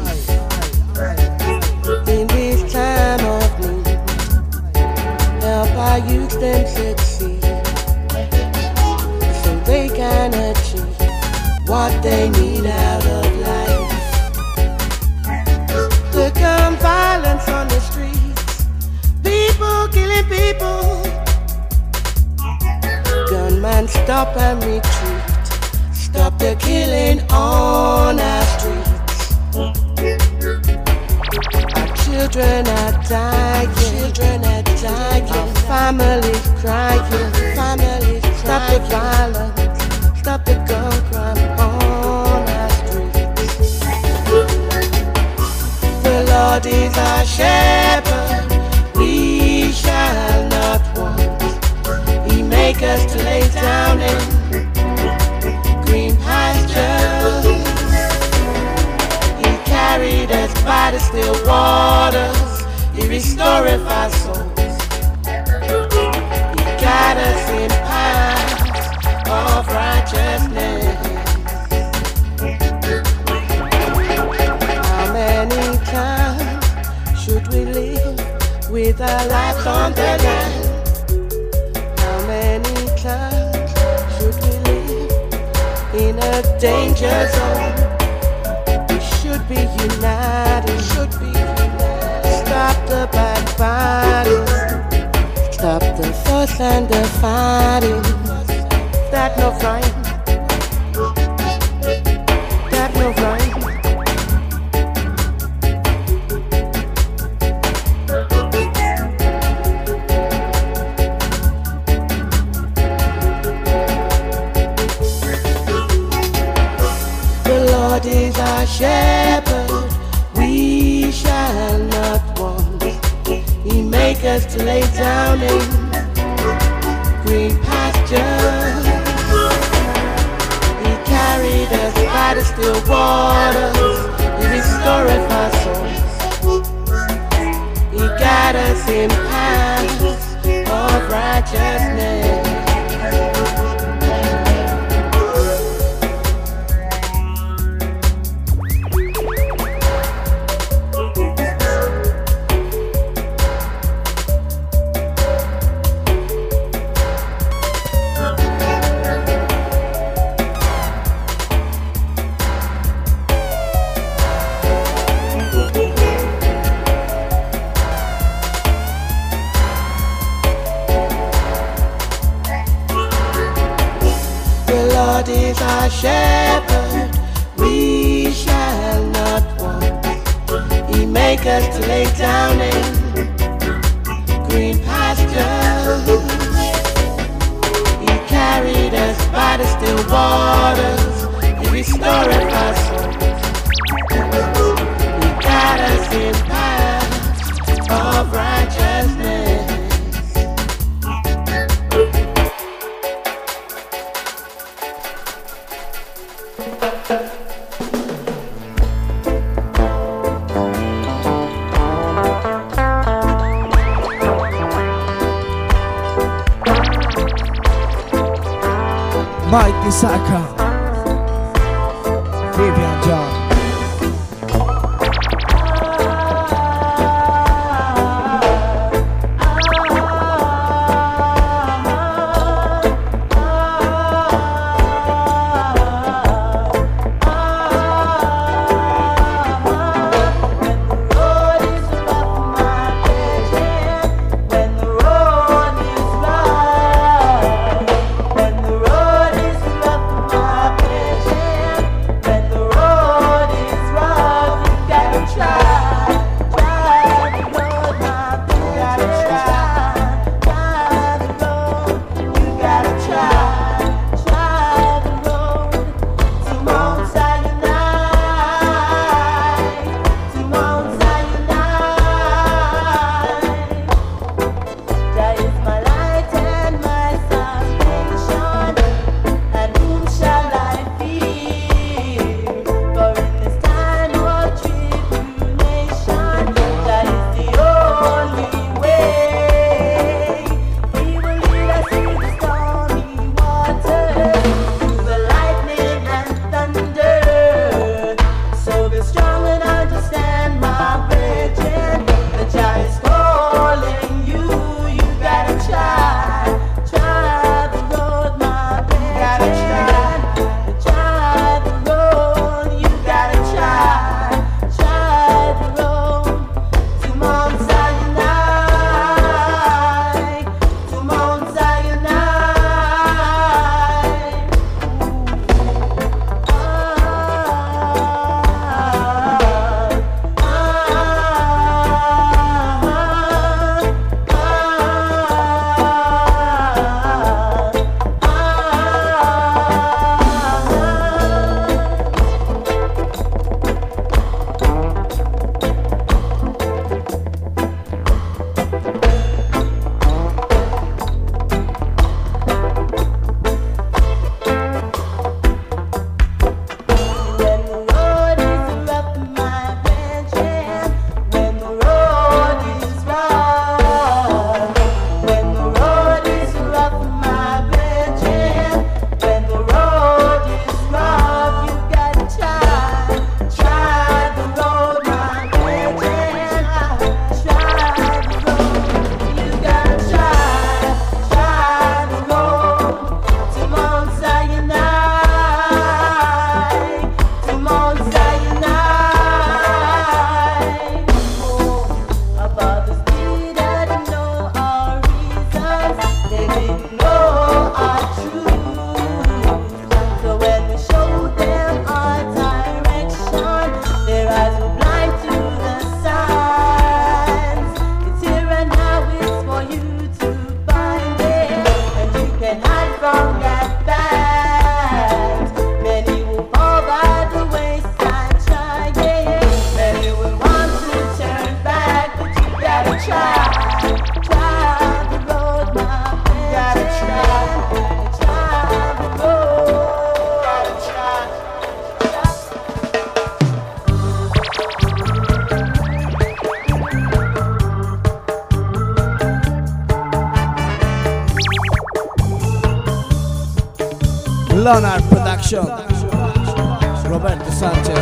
life in this time of need. Help our youth them succeed, so they can achieve what they need out of life. The gun violence on the streets, people killing people. Gunman, stop and retreat. Stop the killing on our streets. Our children are dying. Children are dying. Our families crying. Families crying. Stop the violence. Stop the gun crime on our streets. The Lord is our shepherd. We shall not want. He make us to lay down in green pastures. He carried us by the still waters. He restoreth our souls. He guide us in paths of righteousness. How many times should we live with our lives on the line? How many times should we live in a danger zone? We should be united. Should be united. Stop the backbiting. Stop the fuss and the fighting. That no crime. That no crime. Is our shepherd, we shall not want. He make us to lay down in green pastures. He carried us by the still waters. He restoreth our souls. He guide us in paths of righteousness. Is our shepherd, we shall not want. He make us to lay down in green pastures. He carried us by the still waters. He restored our souls. He guide us in paths of righteousness. Mike Isaka, Vivian John. When the road Lonar Production. Roberto Sanchez.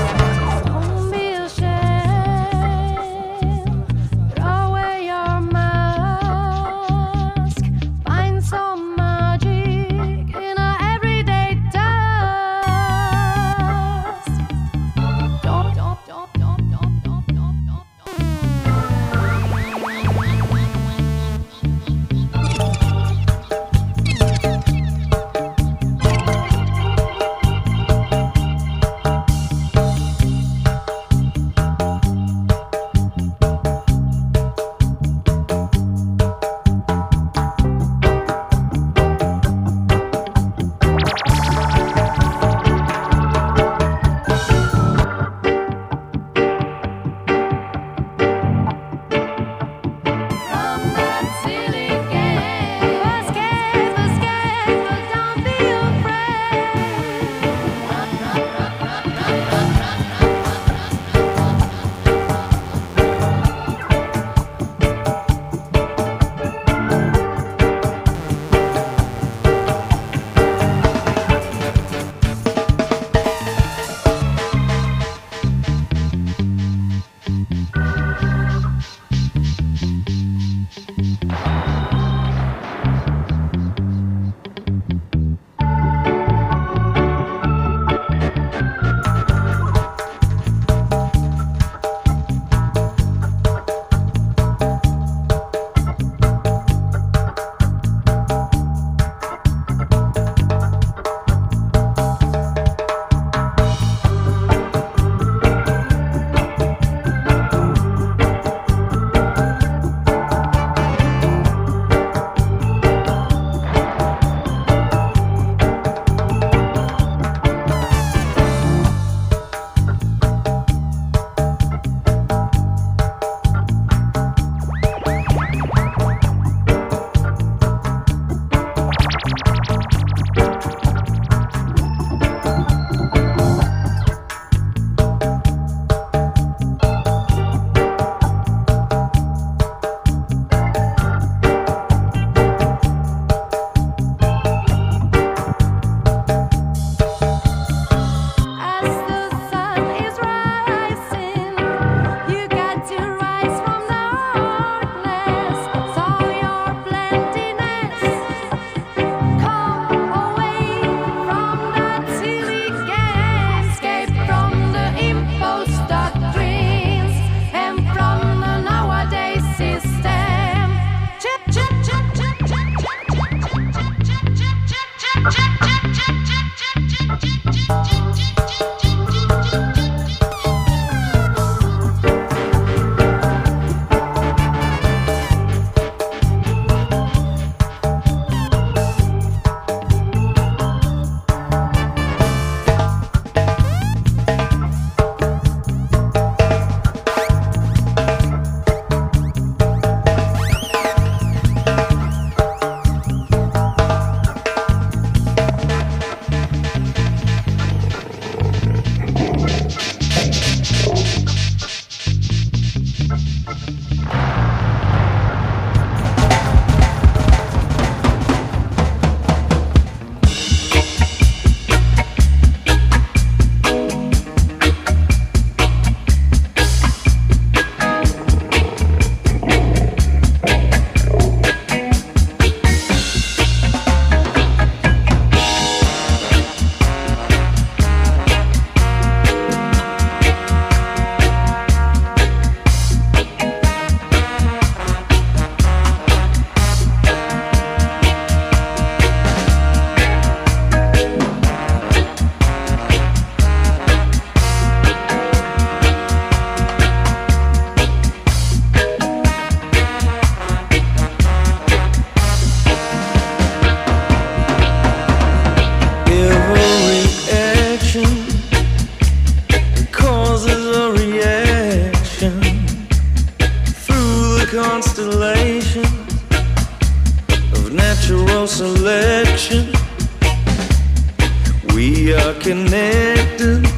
We are connected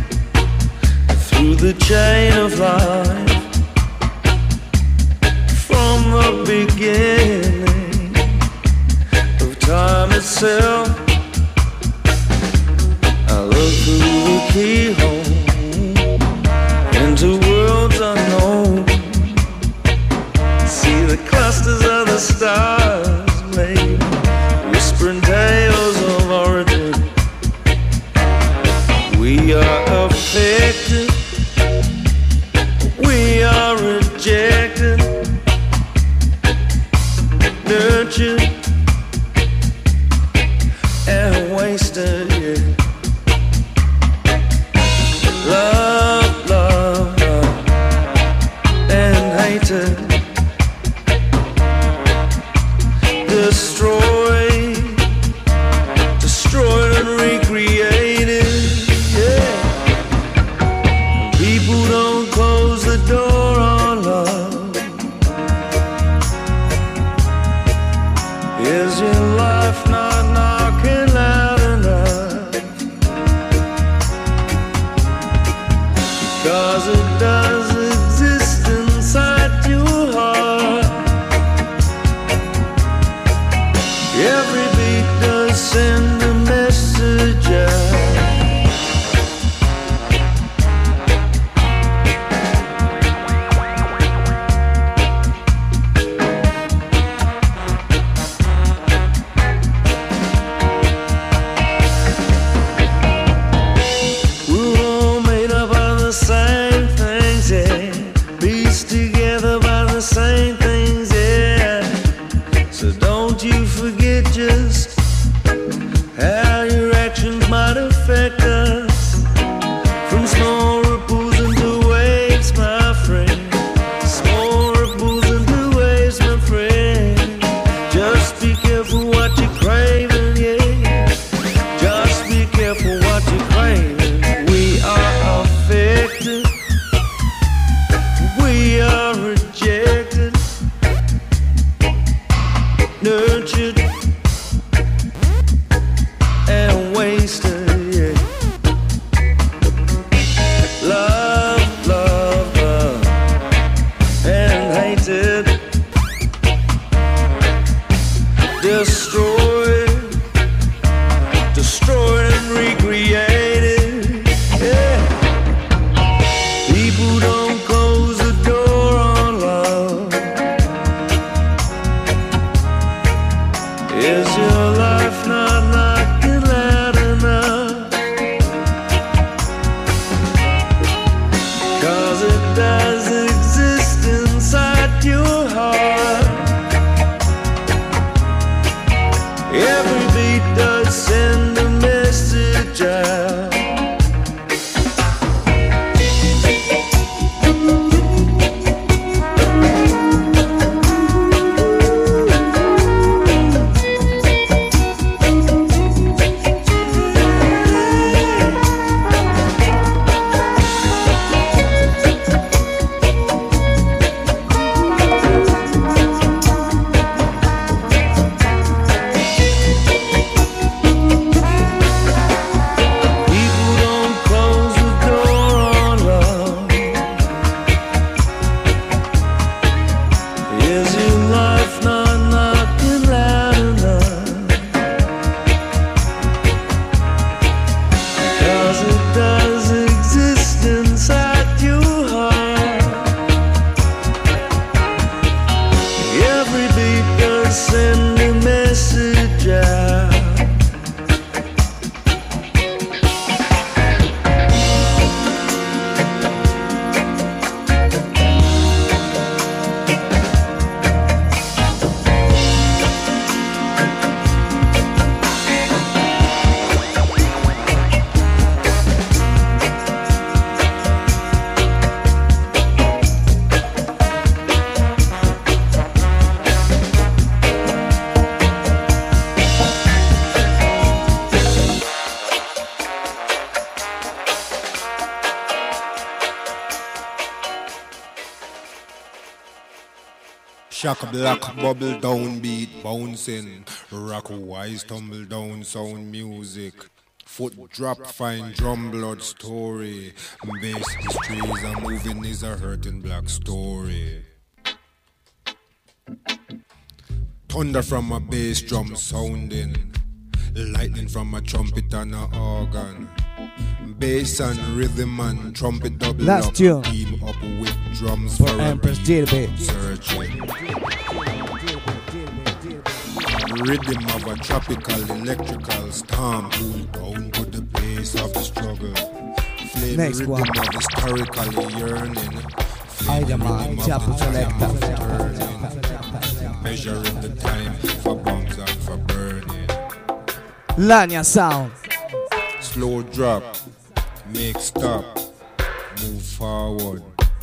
through the chain of life. From the beginning of time itself, wasted, yeah. Love, love, love, and hated. Destroy, destroyed and recreated, yeah. People don't close the door on love. Is your life not knocking loud enough? Because it does exist inside your heart. Every beat does send a message out. We're all made up of the same things, yeah. Pieced together by the same things, yeah. So don't you forget just how your actions might affect us. From small ripples into waves, my friend. Small ripples into waves, my friend. Just be careful what you're craving, yeah. Just be careful what you're craving. We are affected. We are rejected. Nurtured and wasted, yeah. Love, love, love, and hated. Destroyed, destroyed and recreated, yeah. People don't close the door on love. Is your life not knocking loud enough? Cause it does exist inside your heart. Every beat does send a message out. People don't close the door on love. Is your life not knocking loud enough? Cause it does exist inside your heart. Every beat does send a message out. Shock black, bubble down beat, bouncing. Rock wise, tumble down sound music. Foot drop, fine drum blood story. Bass histories are moving is a hurting black story. Thunder from a bass drum sounding. Lightning from a trumpet and a organ. Bass and rhythm and trumpet double Last up. tune. Team up with drums For for a Empress beat. Dilbit. Searching. Rhythm of a tropical electrical storm. Pull down to the pace of the struggle. Flame Next rhythm one. of historically yearning. Itemized Chapel Selector. Measuring the time for bombs and for burning. Lanya sound. Slow drop, make stop, move forward.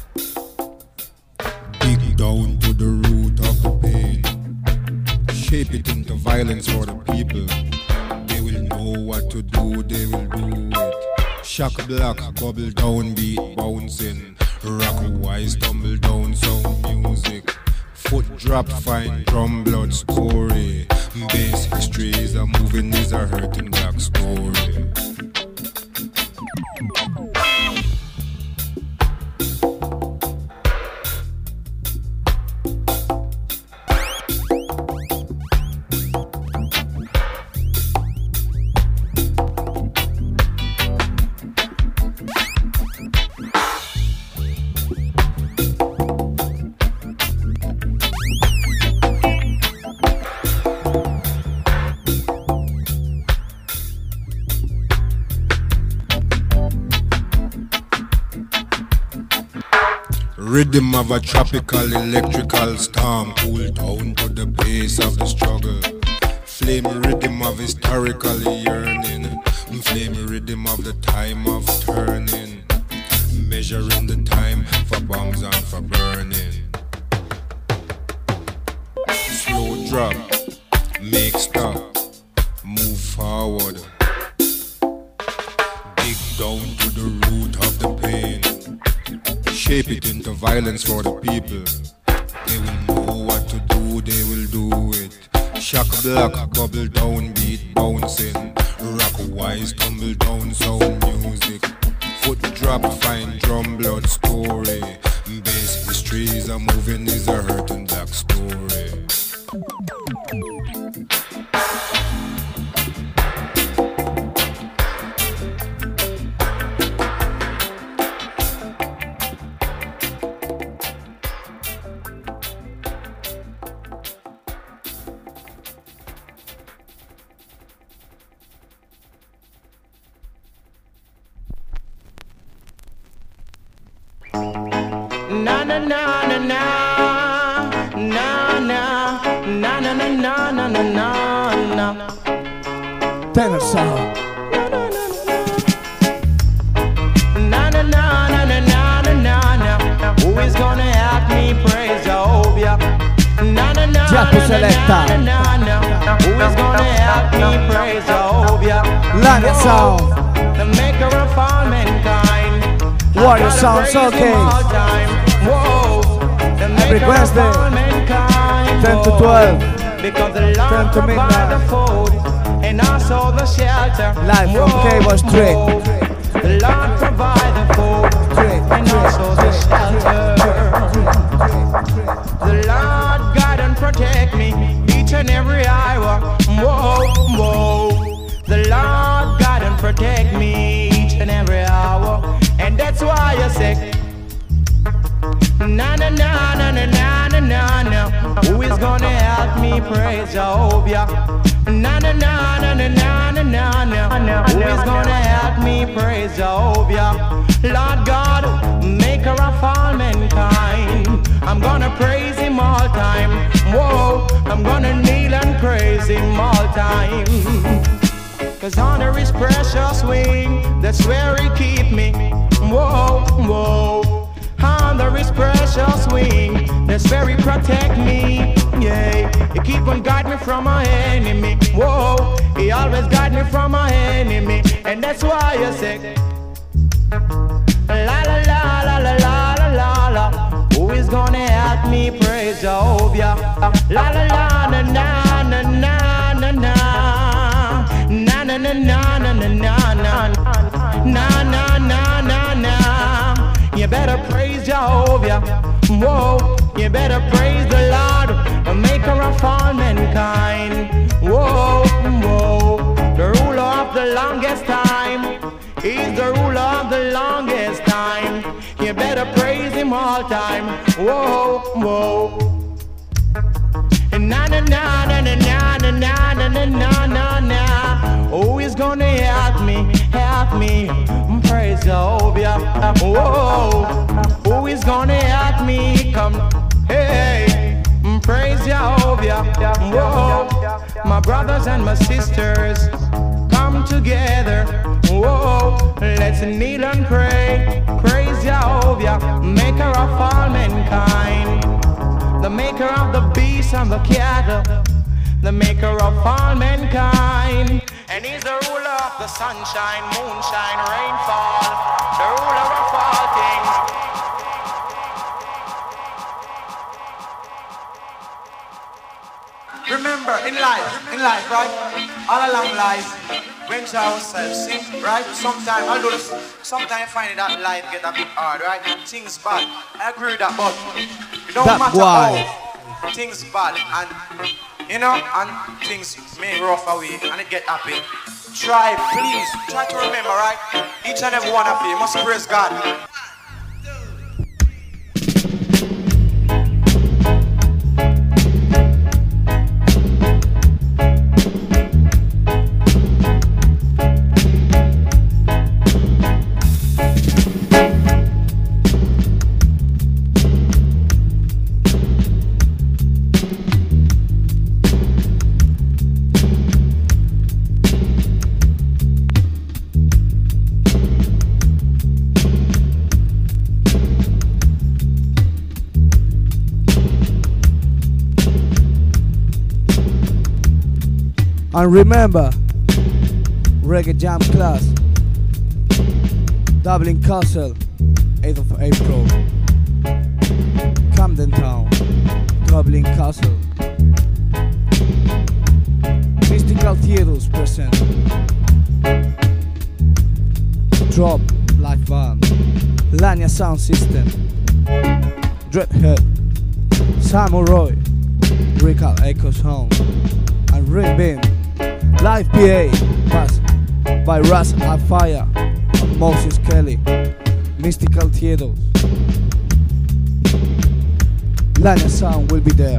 Dig down to the root of the pain. Shape it into violence for the people. They will know what to do, they will do it. Shock block, bubble down beat, bouncing. Rock wise, tumble down sound music. Foot drop, fine drum blood story. Bass history is a moving, is a hurting black story. Rhythm of a tropical electrical storm, cool down to the base of the struggle. Flame rhythm of historical yearning, flame rhythm of the time of turning. Measuring the time for bombs and for burning. Slow drop, make stop, move forward. Dig down to the root of the pain. Shape it into violence for the people. They will know what to do, they will do it. Shock block, bubble down beat, bouncing. Rock wise, tumble down sound music. Foot drop, fine drum blood story. Bass history is a moving, is a hurting black story. Na na na na na na na na na na na na na na na. Tenor sound. Na na na na na na na na na. Who is gonna help me praise Jehovah? Na na na Jaco na Selecta. na na na na. Who is gonna help me praise Jehovah? Lanya sound. The maker of all mankind. Warrior sounds okay. Every Wednesday, ten to twelve, because the Lord ten to provide the midnight. food and also the shelter. Live from Cable Street. The Lord provide the food and also the shelter. The Lord guide and protect me each and every hour. Whoa, whoa. The Lord guide and protect me each and every hour. And that's why I say na na na na na na na na na. Who is gonna help me praise Jehovah? Na na na na na na na na na. Who is gonna help me praise Jehovah? Lord God, maker of all mankind. I'm gonna praise him all time. Whoa, I'm gonna kneel and praise him all time. Cause under his precious wing, that's where he keep me. Whoa, whoa. Under his precious wing, that's where he protect me. Yeah, he keep on guide me from my enemy. Whoa, he always guide me from my enemy. And that's why I say la la la la la la la la la. Who is gonna help me praise Jehovah? La la la na na na na na na. Na na na na na na na na na na na na na. You better praise Jehovah. Whoa, you better praise the Lord, the maker of all mankind. Whoa, whoa, the ruler of the longest time. He's the ruler of the longest time. You better praise him all time. Whoa, whoa. Na na na na na na na na na na na na. Who is gonna help me? Help me, praise Jehovah. Whoa, who is gonna help me? Come, hey, praise Jehovah. Whoa, my brothers and my sisters, kneel and pray. Praise Jehovah, maker of all mankind, the maker of the beast and the cattle, the maker of all mankind. And he's the ruler of the sunshine, moonshine, rainfall, the ruler of all things. Remember, in life, in life, right? All along life, venture ourselves, see, right? Sometimes, I do this, sometimes I find that life get a bit hard, right? Things bad. I agree with that, but it don't That matter why. how things bad and, you know, and things may rough away and it get happy. Try, please, try to remember, right? Each and every one of you must praise God. And remember, Reggae Jam class, Dublin Castle, eighth of April, Camden Town, Dublin Castle, Mystical Theaters present, Drop Live Band, Lania Sound System, Dreadhead, Samurai, Rical Echoes Home, and Ring Beam. Live P A pass by Ras Fire and Moses Kelly. Mystical Theaters. Lania Sound will be there.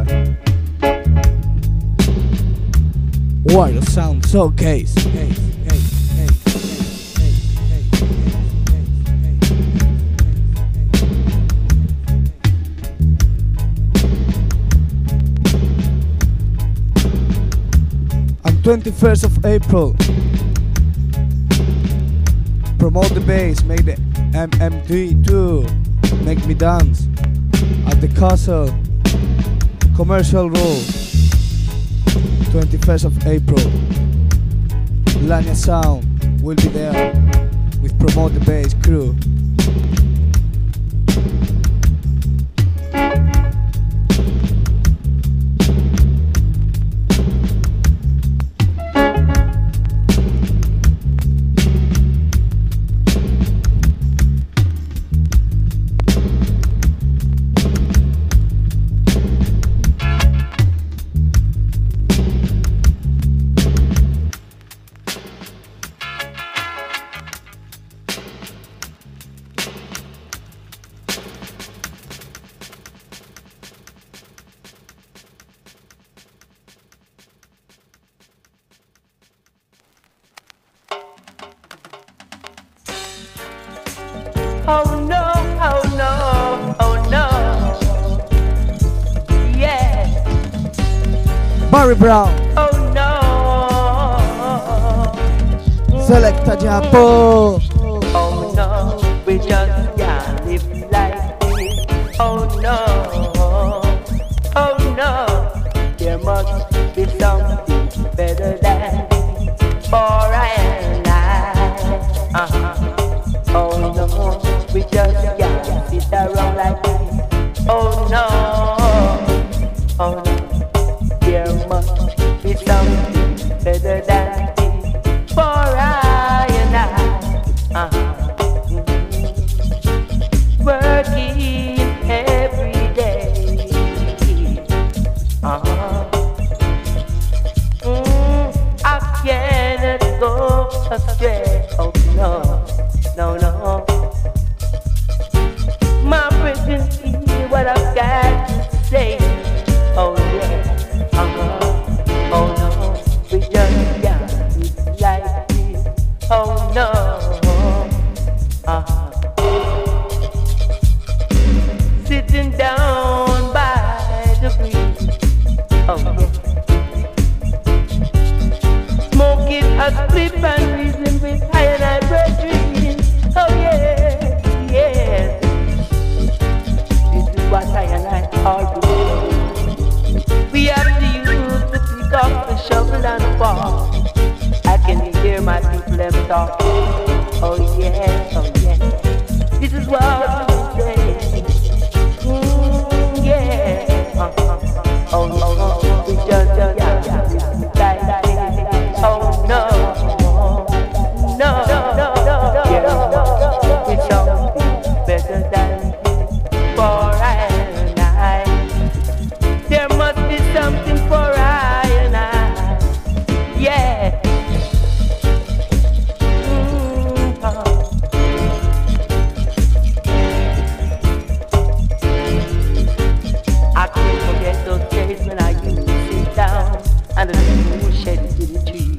Warrior Sound Showcase. Hey, hey, hey, hey, hey, twenty-first of April, Promote the Bass, make the M M D two, Make Me Dance, at the Castle, Commercial Road, twenty-first of April, Lania Sound will be there with Promote the Bass crew. Oh no, oh no, oh no. Yeah. Barry Brown, Oh no. Selecta Japo. Oh no, we just can't live like this. Oh no, oh no. There must be something better than this for I and I. Uh-huh. Oh no, we just can't sit around like this. Oh no, oh no, there must be something better than this for I and I. Uh-huh. Working every day. Uh-huh. Mm, I cannot go astray. Oh no. No, no. My presence is what I've got to say. Oh yeah, uh-huh. Oh no, we just got it like this. Oh no, uh-huh. Sitting down by the breeze. Oh yeah. Smoking a spliff and reason with high and high brethren. Oh talking. Oh yes, oh yes. This is what we say. Mm, yeah. Uh-huh. Oh no, we just just yeah, yeah, like this. Oh no, no, no, no, no, yeah. It's something better than this for I and I. There must be something for I and I. Yeah. When I used to sit down and the leaves were shedding to the trees.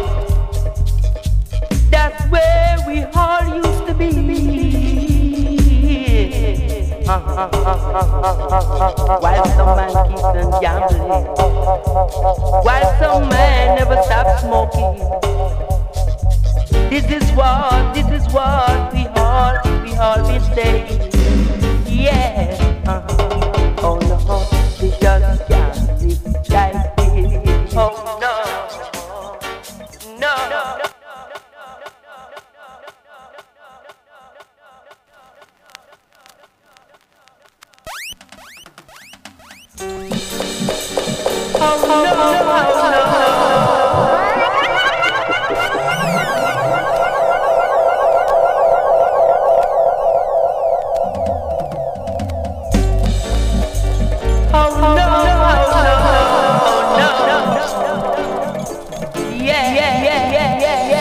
That's where we all used to be. While some man keeps on gambling, while some man never stops smoking. This is what, this is what we all, we all been saying. Yeah. Uh-huh. Oh no. We just can't live like this. Oh no, no, no, no. Oh no, no, no. Yeah, yeah, yeah, yeah, yeah, yeah.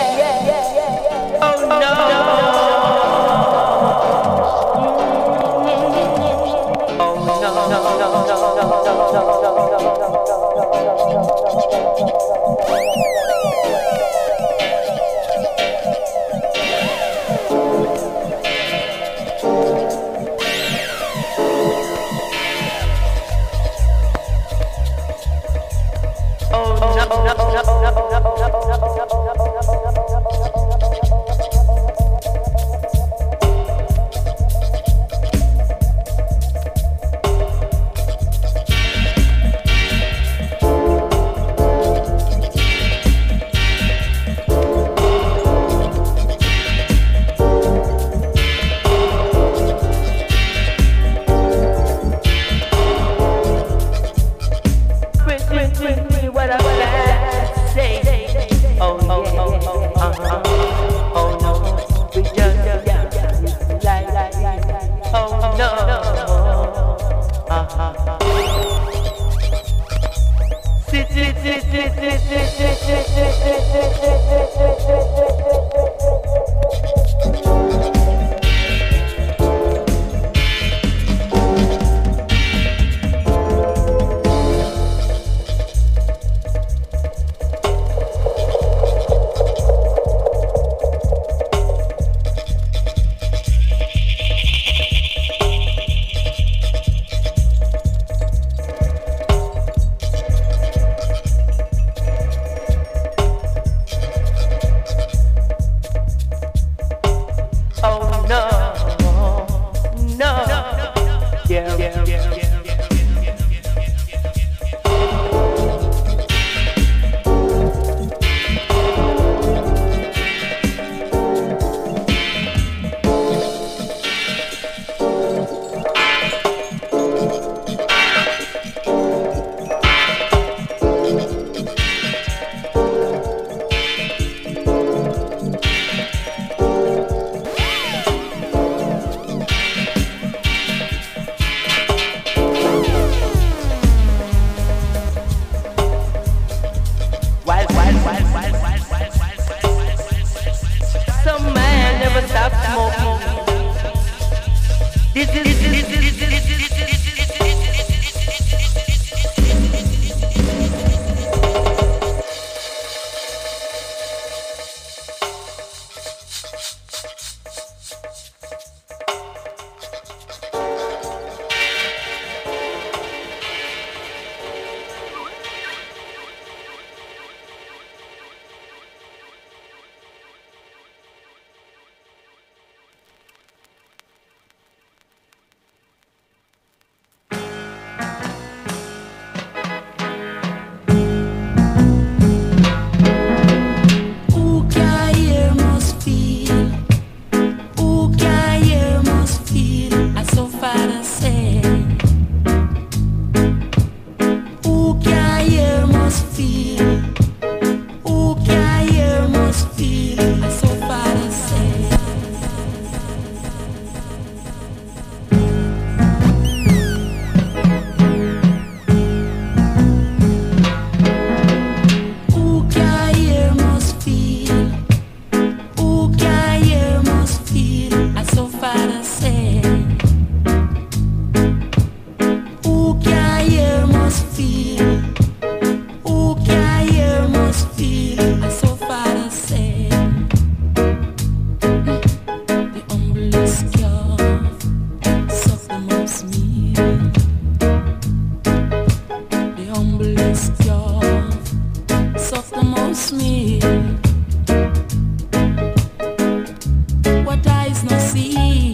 What eyes no see,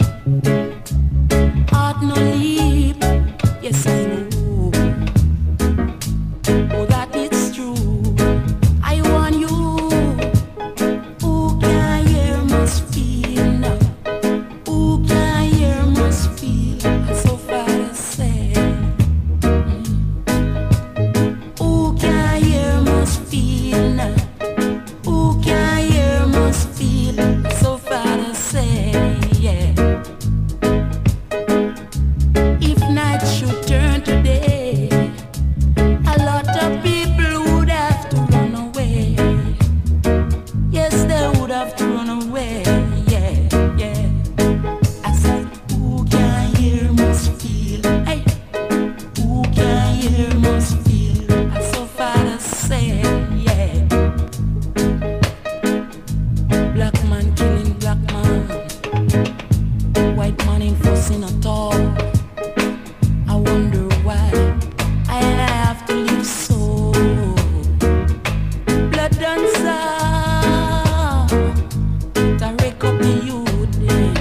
heart no leap. Yes, I know. Oh, that it's true. I want you. Who can hear must feel now. Who can hear must feel. So far to say. Who can hear must feel now. Who can hear must feel. So far to say, yeah. If night should turn to day, a lot of people would have to run away. Yes, they would have to run away. Yeah, yeah. I said, who can hear must feel. Hey, who can hear must feel. I'm so far to say, yeah. Black man killing black man. White man ain't fussing at all. I wonder why I have to live so. Blood dancer, to rake up the youth.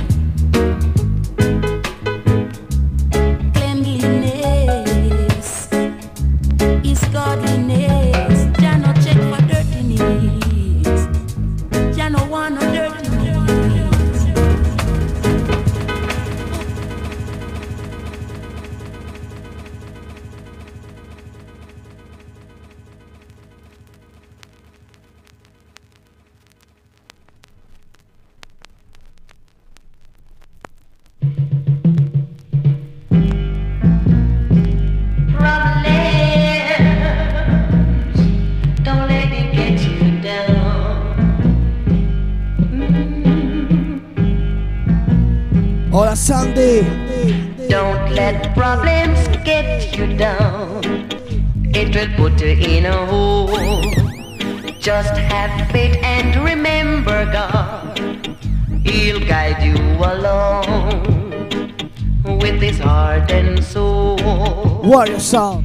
Cleanliness is godliness. Jah no check for dirtiness. Jah no want no dirtiness. Don't let it get you down. Hola Sandy. Don't let problems get you down. It will put you in a hole. Just have faith and remember God. He'll guide you along with his heart and soul. Warrior Sound.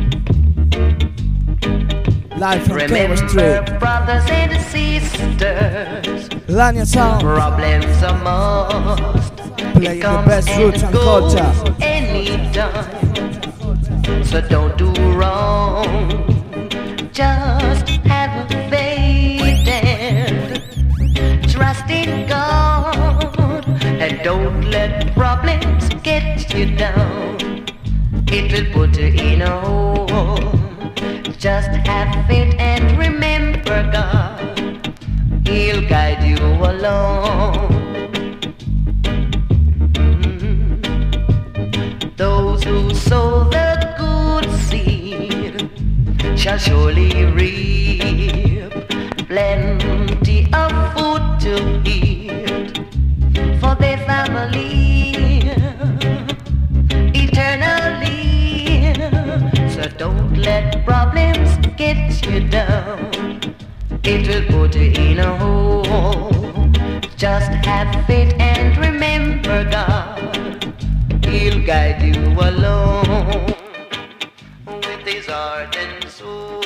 Live from Carey Street. Remember, brothers and sisters, Lanya Sound. problems are must. Playing the best roots and culture. Anytime, so don't do wrong. Just have faith and trust in God, and don't let problems get you down. It will put you in a hole. Just have faith and remember God. He'll guide you along. Those who sow the good seed shall surely reap plenty of food to eat for their family eternally. So don't let problems get you down. It will put you in a hole. Just have faith and remember God. He'll guide you along with his heart and soul.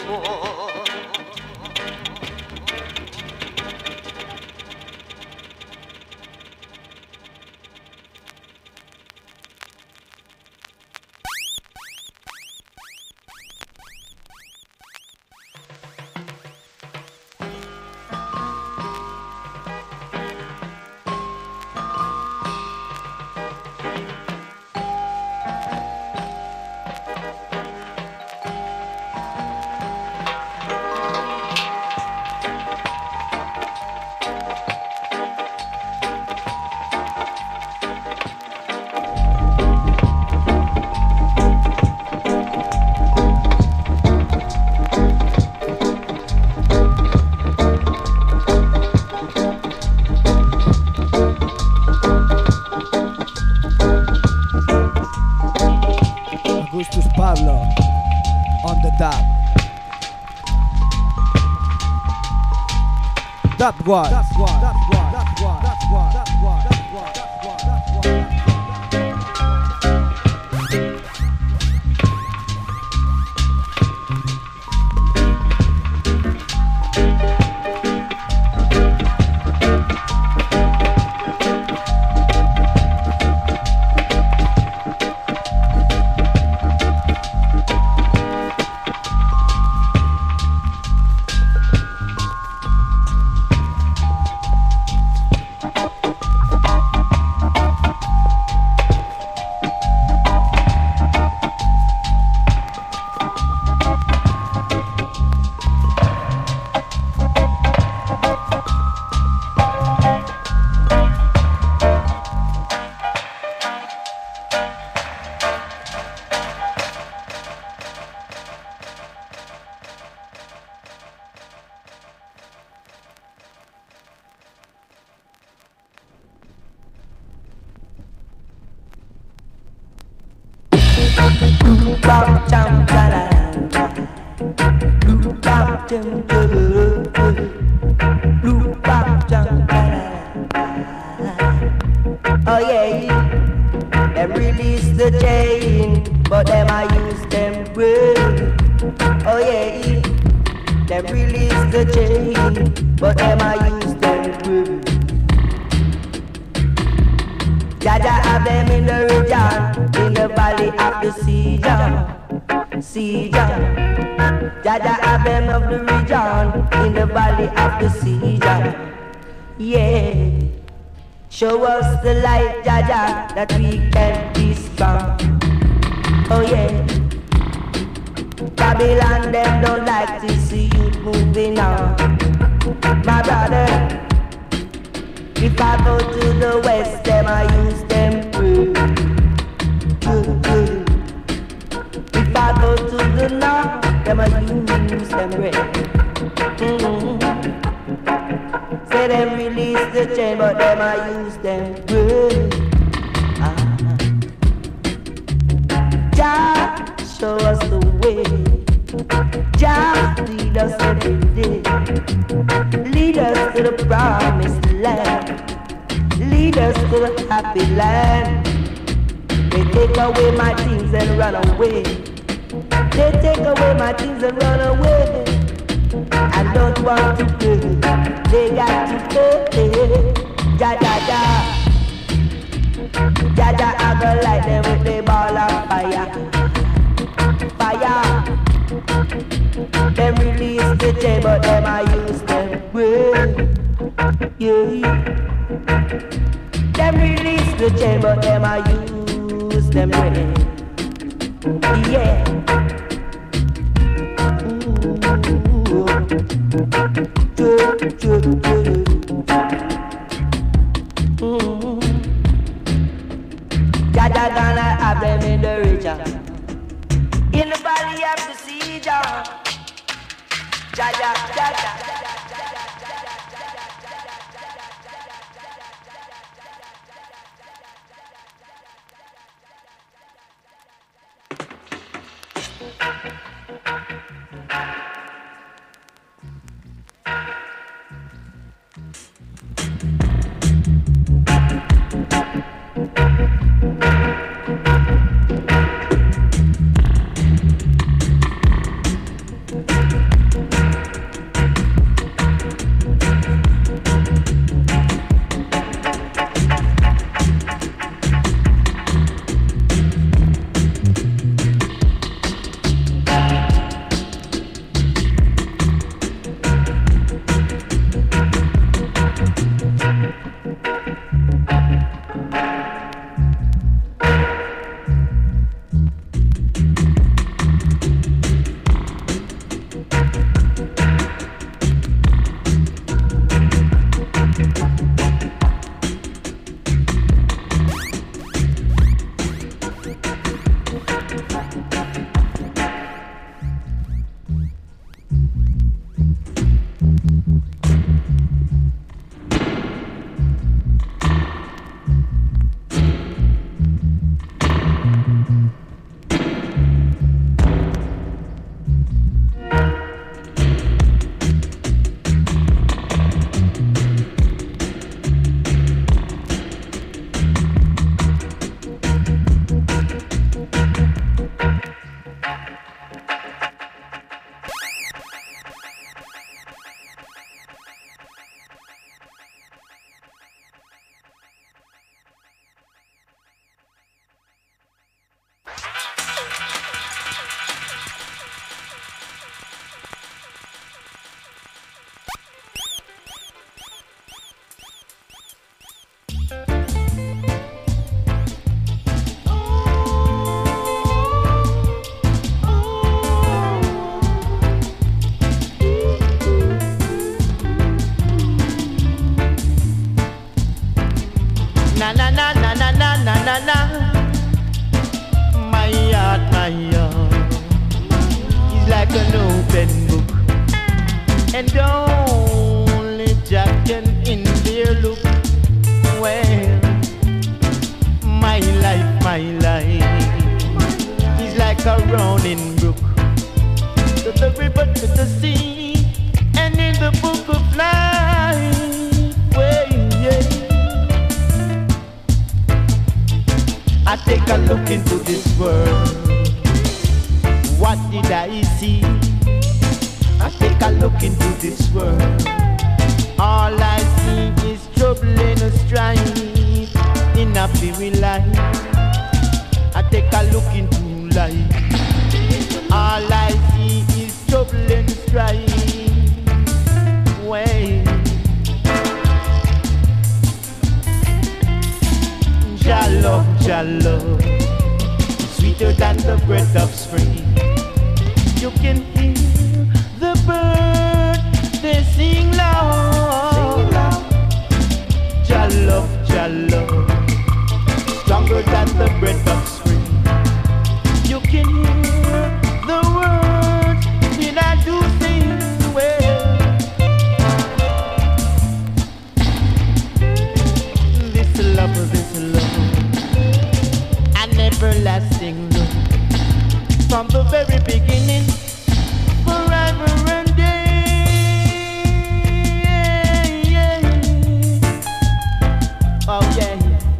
Pablo on the dub. Dub one. Dub one. Dub one. Dub one. Dub one. Dub one. Dub one. Dub one. Bam jam jala, blue bam jam jala, blue bam jam jala. Oh yeah, them release the chain, but them I use them brain. Oh yeah, them release the chain, but them I use them brain. Jaja have them in the region, in the valley of the Sejan, Sejan. Jaja have them of the region, in the valley of the Sejan. Yeah, show us the light, Jaja, that we can be strong. Oh yeah, Babylon them don't like to see you moving on. My brother, if I go to the west, them I use them good, good, good. If I go to the north, them I use them red. Mm-hmm. Say them release the chain, but them I use them good. Ah. Jah show us the way. Jah lead us every day. Lead us to the promised land. Lead us to the happy land. They take away my things and run away. They take away my things and run away. I don't want to play. They got to play. Ja ja ja. Ja ja, I go light them with the ball of fire. Fire. Them release the chain, but them I use them well. Yeah. Them release the chain, but them I use them well. Yeah. Ooh. Do, do, do, do. Ooh. Jaja gonna have them in the region, in the valley of the sea, Jah. Jaja, Jaja. love, Jah love, sweeter than the breath of spring. You can hear the birds, they sing loud. Jah love, Jah love, stronger than the breath of spring. You can hear the words that I do sing well. This love, this love, an everlasting love, from the very beginning, forever and day. Oh yeah.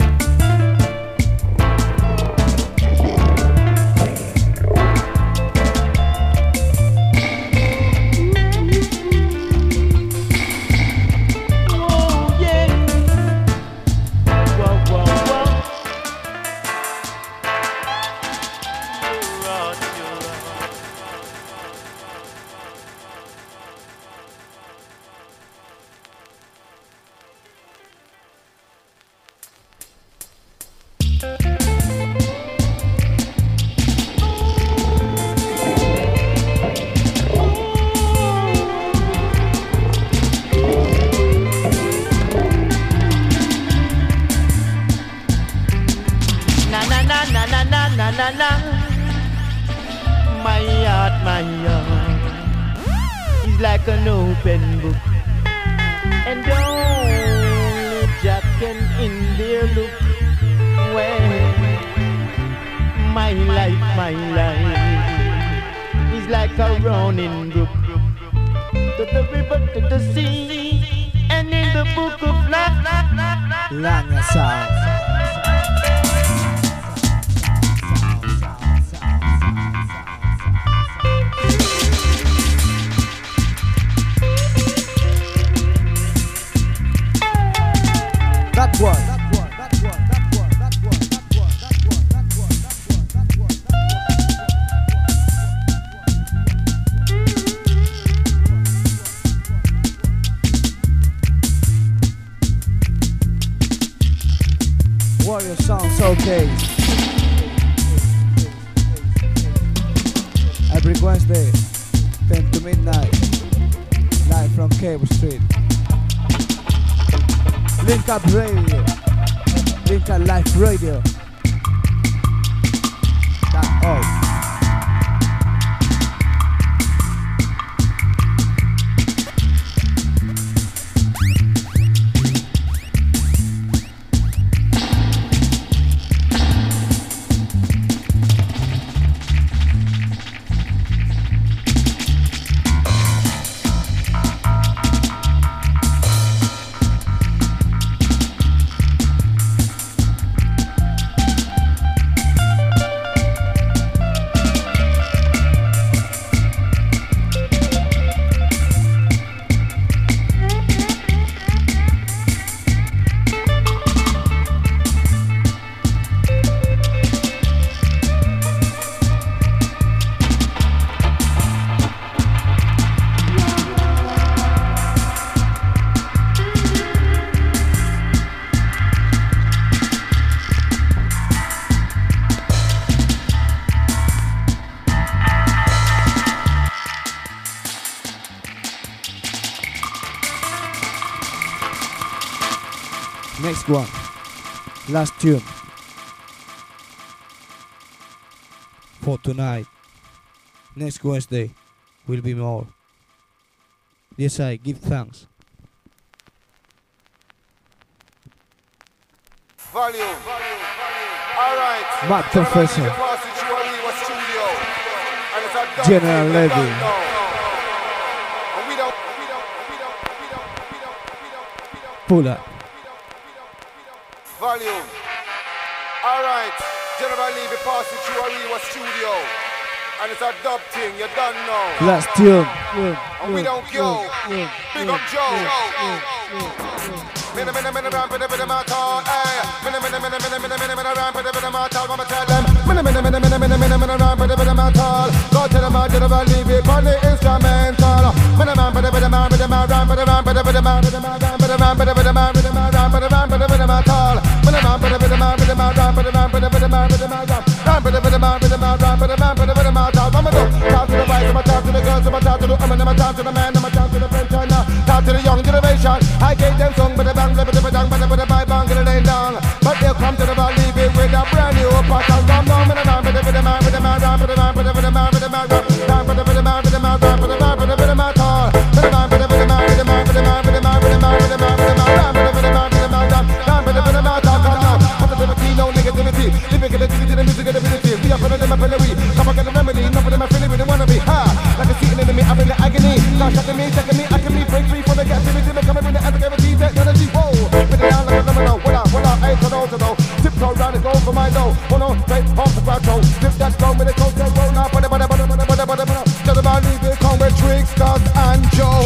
Na na, my heart, my heart is like an open book, and only Jack can in there look. Well, my life, my life is like a running brook, to the river, to the sea, and in the book of life, Langa sound. That one. Warrior sounds okay. Every Wednesday, ten to midnight, live from Cable Street. Link Up Radio, Link Up Live Radio. That's all. Next one, last tune for tonight. Next Wednesday will be more. Yes, I give thanks. Volume. All right. Mad Confessor. General Levy. Pull up. Volume. All right. General Levy passing through a real studio. And it's a dub thing, you don't know. Last tune. And we don't go. Big up Joe. Minna minna minna ram minna minna my call. Minna minna minna minna minna minna minna ram minna minna my call. Mama tell them. Minna minna minna minna minna minna minna ram minna minna my call. Go tell them I General Levy on the instrumental. Minna ram minna minna ram minna ram minna ram minna minna ram minna ram minna ram minna ram minna ram minna ram minna my call. Minna ram, put a bit of man, put a man, ram, put a man, put a bit of man, put a man, ram, ram, put a bit of man, put a man, ram, put a man, put a bit of man, talk. I'ma do. Talk to the boys, I'ma talk to the girls, I'ma talk to the women, I'ma talk to the man, I'ma talk to the pensioner, talk to the young generation. I gave them song, but a bang, but a bang, but a but a bang, bang, get it laying down. But they'll come to the bar, leave it with a brand new pattern. Come down, put a man, put a bit of man, put a man, ram, put a man, put a bit of man, put a man, ram, put a bit of man, put a man, ram, put a man, put a bit of man, talk. Put a man, put a bit of man, put a man, put a man, put a man, put a man, put a man, put a man, ram, put a bit of man, put a man, ram, ram, put a bit of man, talk. Positivity, no negativity. Living in the dignity, the music, and ability. We are putting them up in the way. Come and get the remedy. None of them are feeling we don't wanna be. Ha! Like a seeing enemy, I'm in the agony. Now shocking me, checking me, I can me, break free from the captivity. They're coming in the anti-gravity technology. Whoa! Put it down like a domino. What up, what up, I ain't to know to know. Tiptoe round and go for my dough. Oh no, straight off the groucho. Dip that slow with a coat and roll now. Bada, bada, bada, bada, bada, bada, bada. Just about leave it, come with Tricksters and Joe.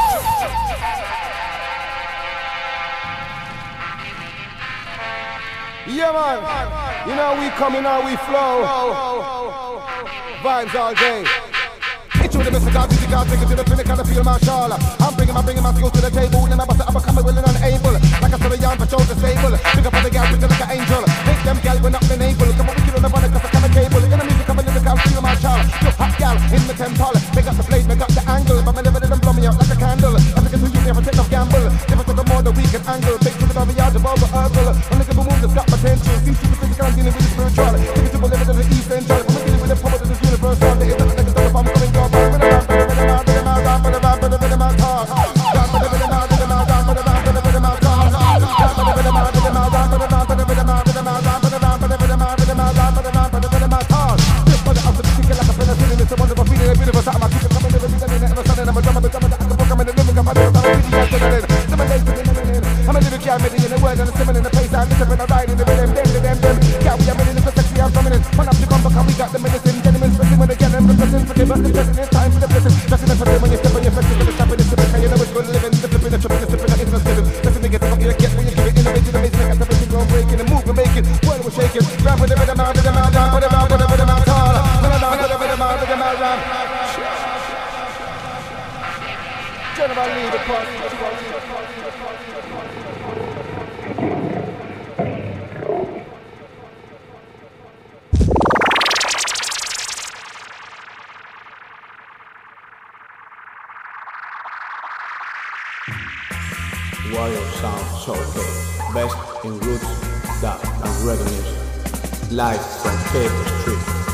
Yeah, man. You know we come in, now we flow. Vibes all day. It's you the message, I'll take it to the pinnacle, I feel martial. I'm bringing my, bringing my skills to the table. And I'm about to become willing and able. Like I said, a yarn for shows the stable. Pick up on the gal, pick like an angel. Make them gal, we're not been able. Come on, we kill on the runner, cause I come a cable. In the music, coming in the gal, feel martial. Just hot gal, in the temple. Make up the blade, make up the angle. But my never let them blow me out like a candle. I think it's you never take no gamble. Never took a more than we can angle. Big to the baby yard, the ball, the herbal. And look at the moon that's got potential. Seems to be physical, I'm dealing with the spiritual. Take it to the level of the East End. I'm dealing with the power of this universal. There is nothing like a stuff, I'm coming to a bar. I'm a little kid, I'm in the word and I'm in the place. I'm listening and riding the rhythm, them, them, them. Yeah, we are ready to sexy, I'm dominant. Man up to come back, we got the medicine. Gentlemen, especially when they get them, representing for them, but the president, time for the blessing. Just enough for them when you step on your flexion, when you're stopping the sipping, and you know it's good living. The flipping, the tripping, the sipping, it's not skipping. Listen to get the fuck you get when you give it innovation, the amazing, like everything going breaking, the move we're making, world we're shaking. Rap with the rhythm, out with the mouth, down, put it down, put it down, tall. Put it down, put it down, put it down, down. General lead the party. Warrior Sound Showcase, best in roots, dub, and reggae music. Live from Cape Street.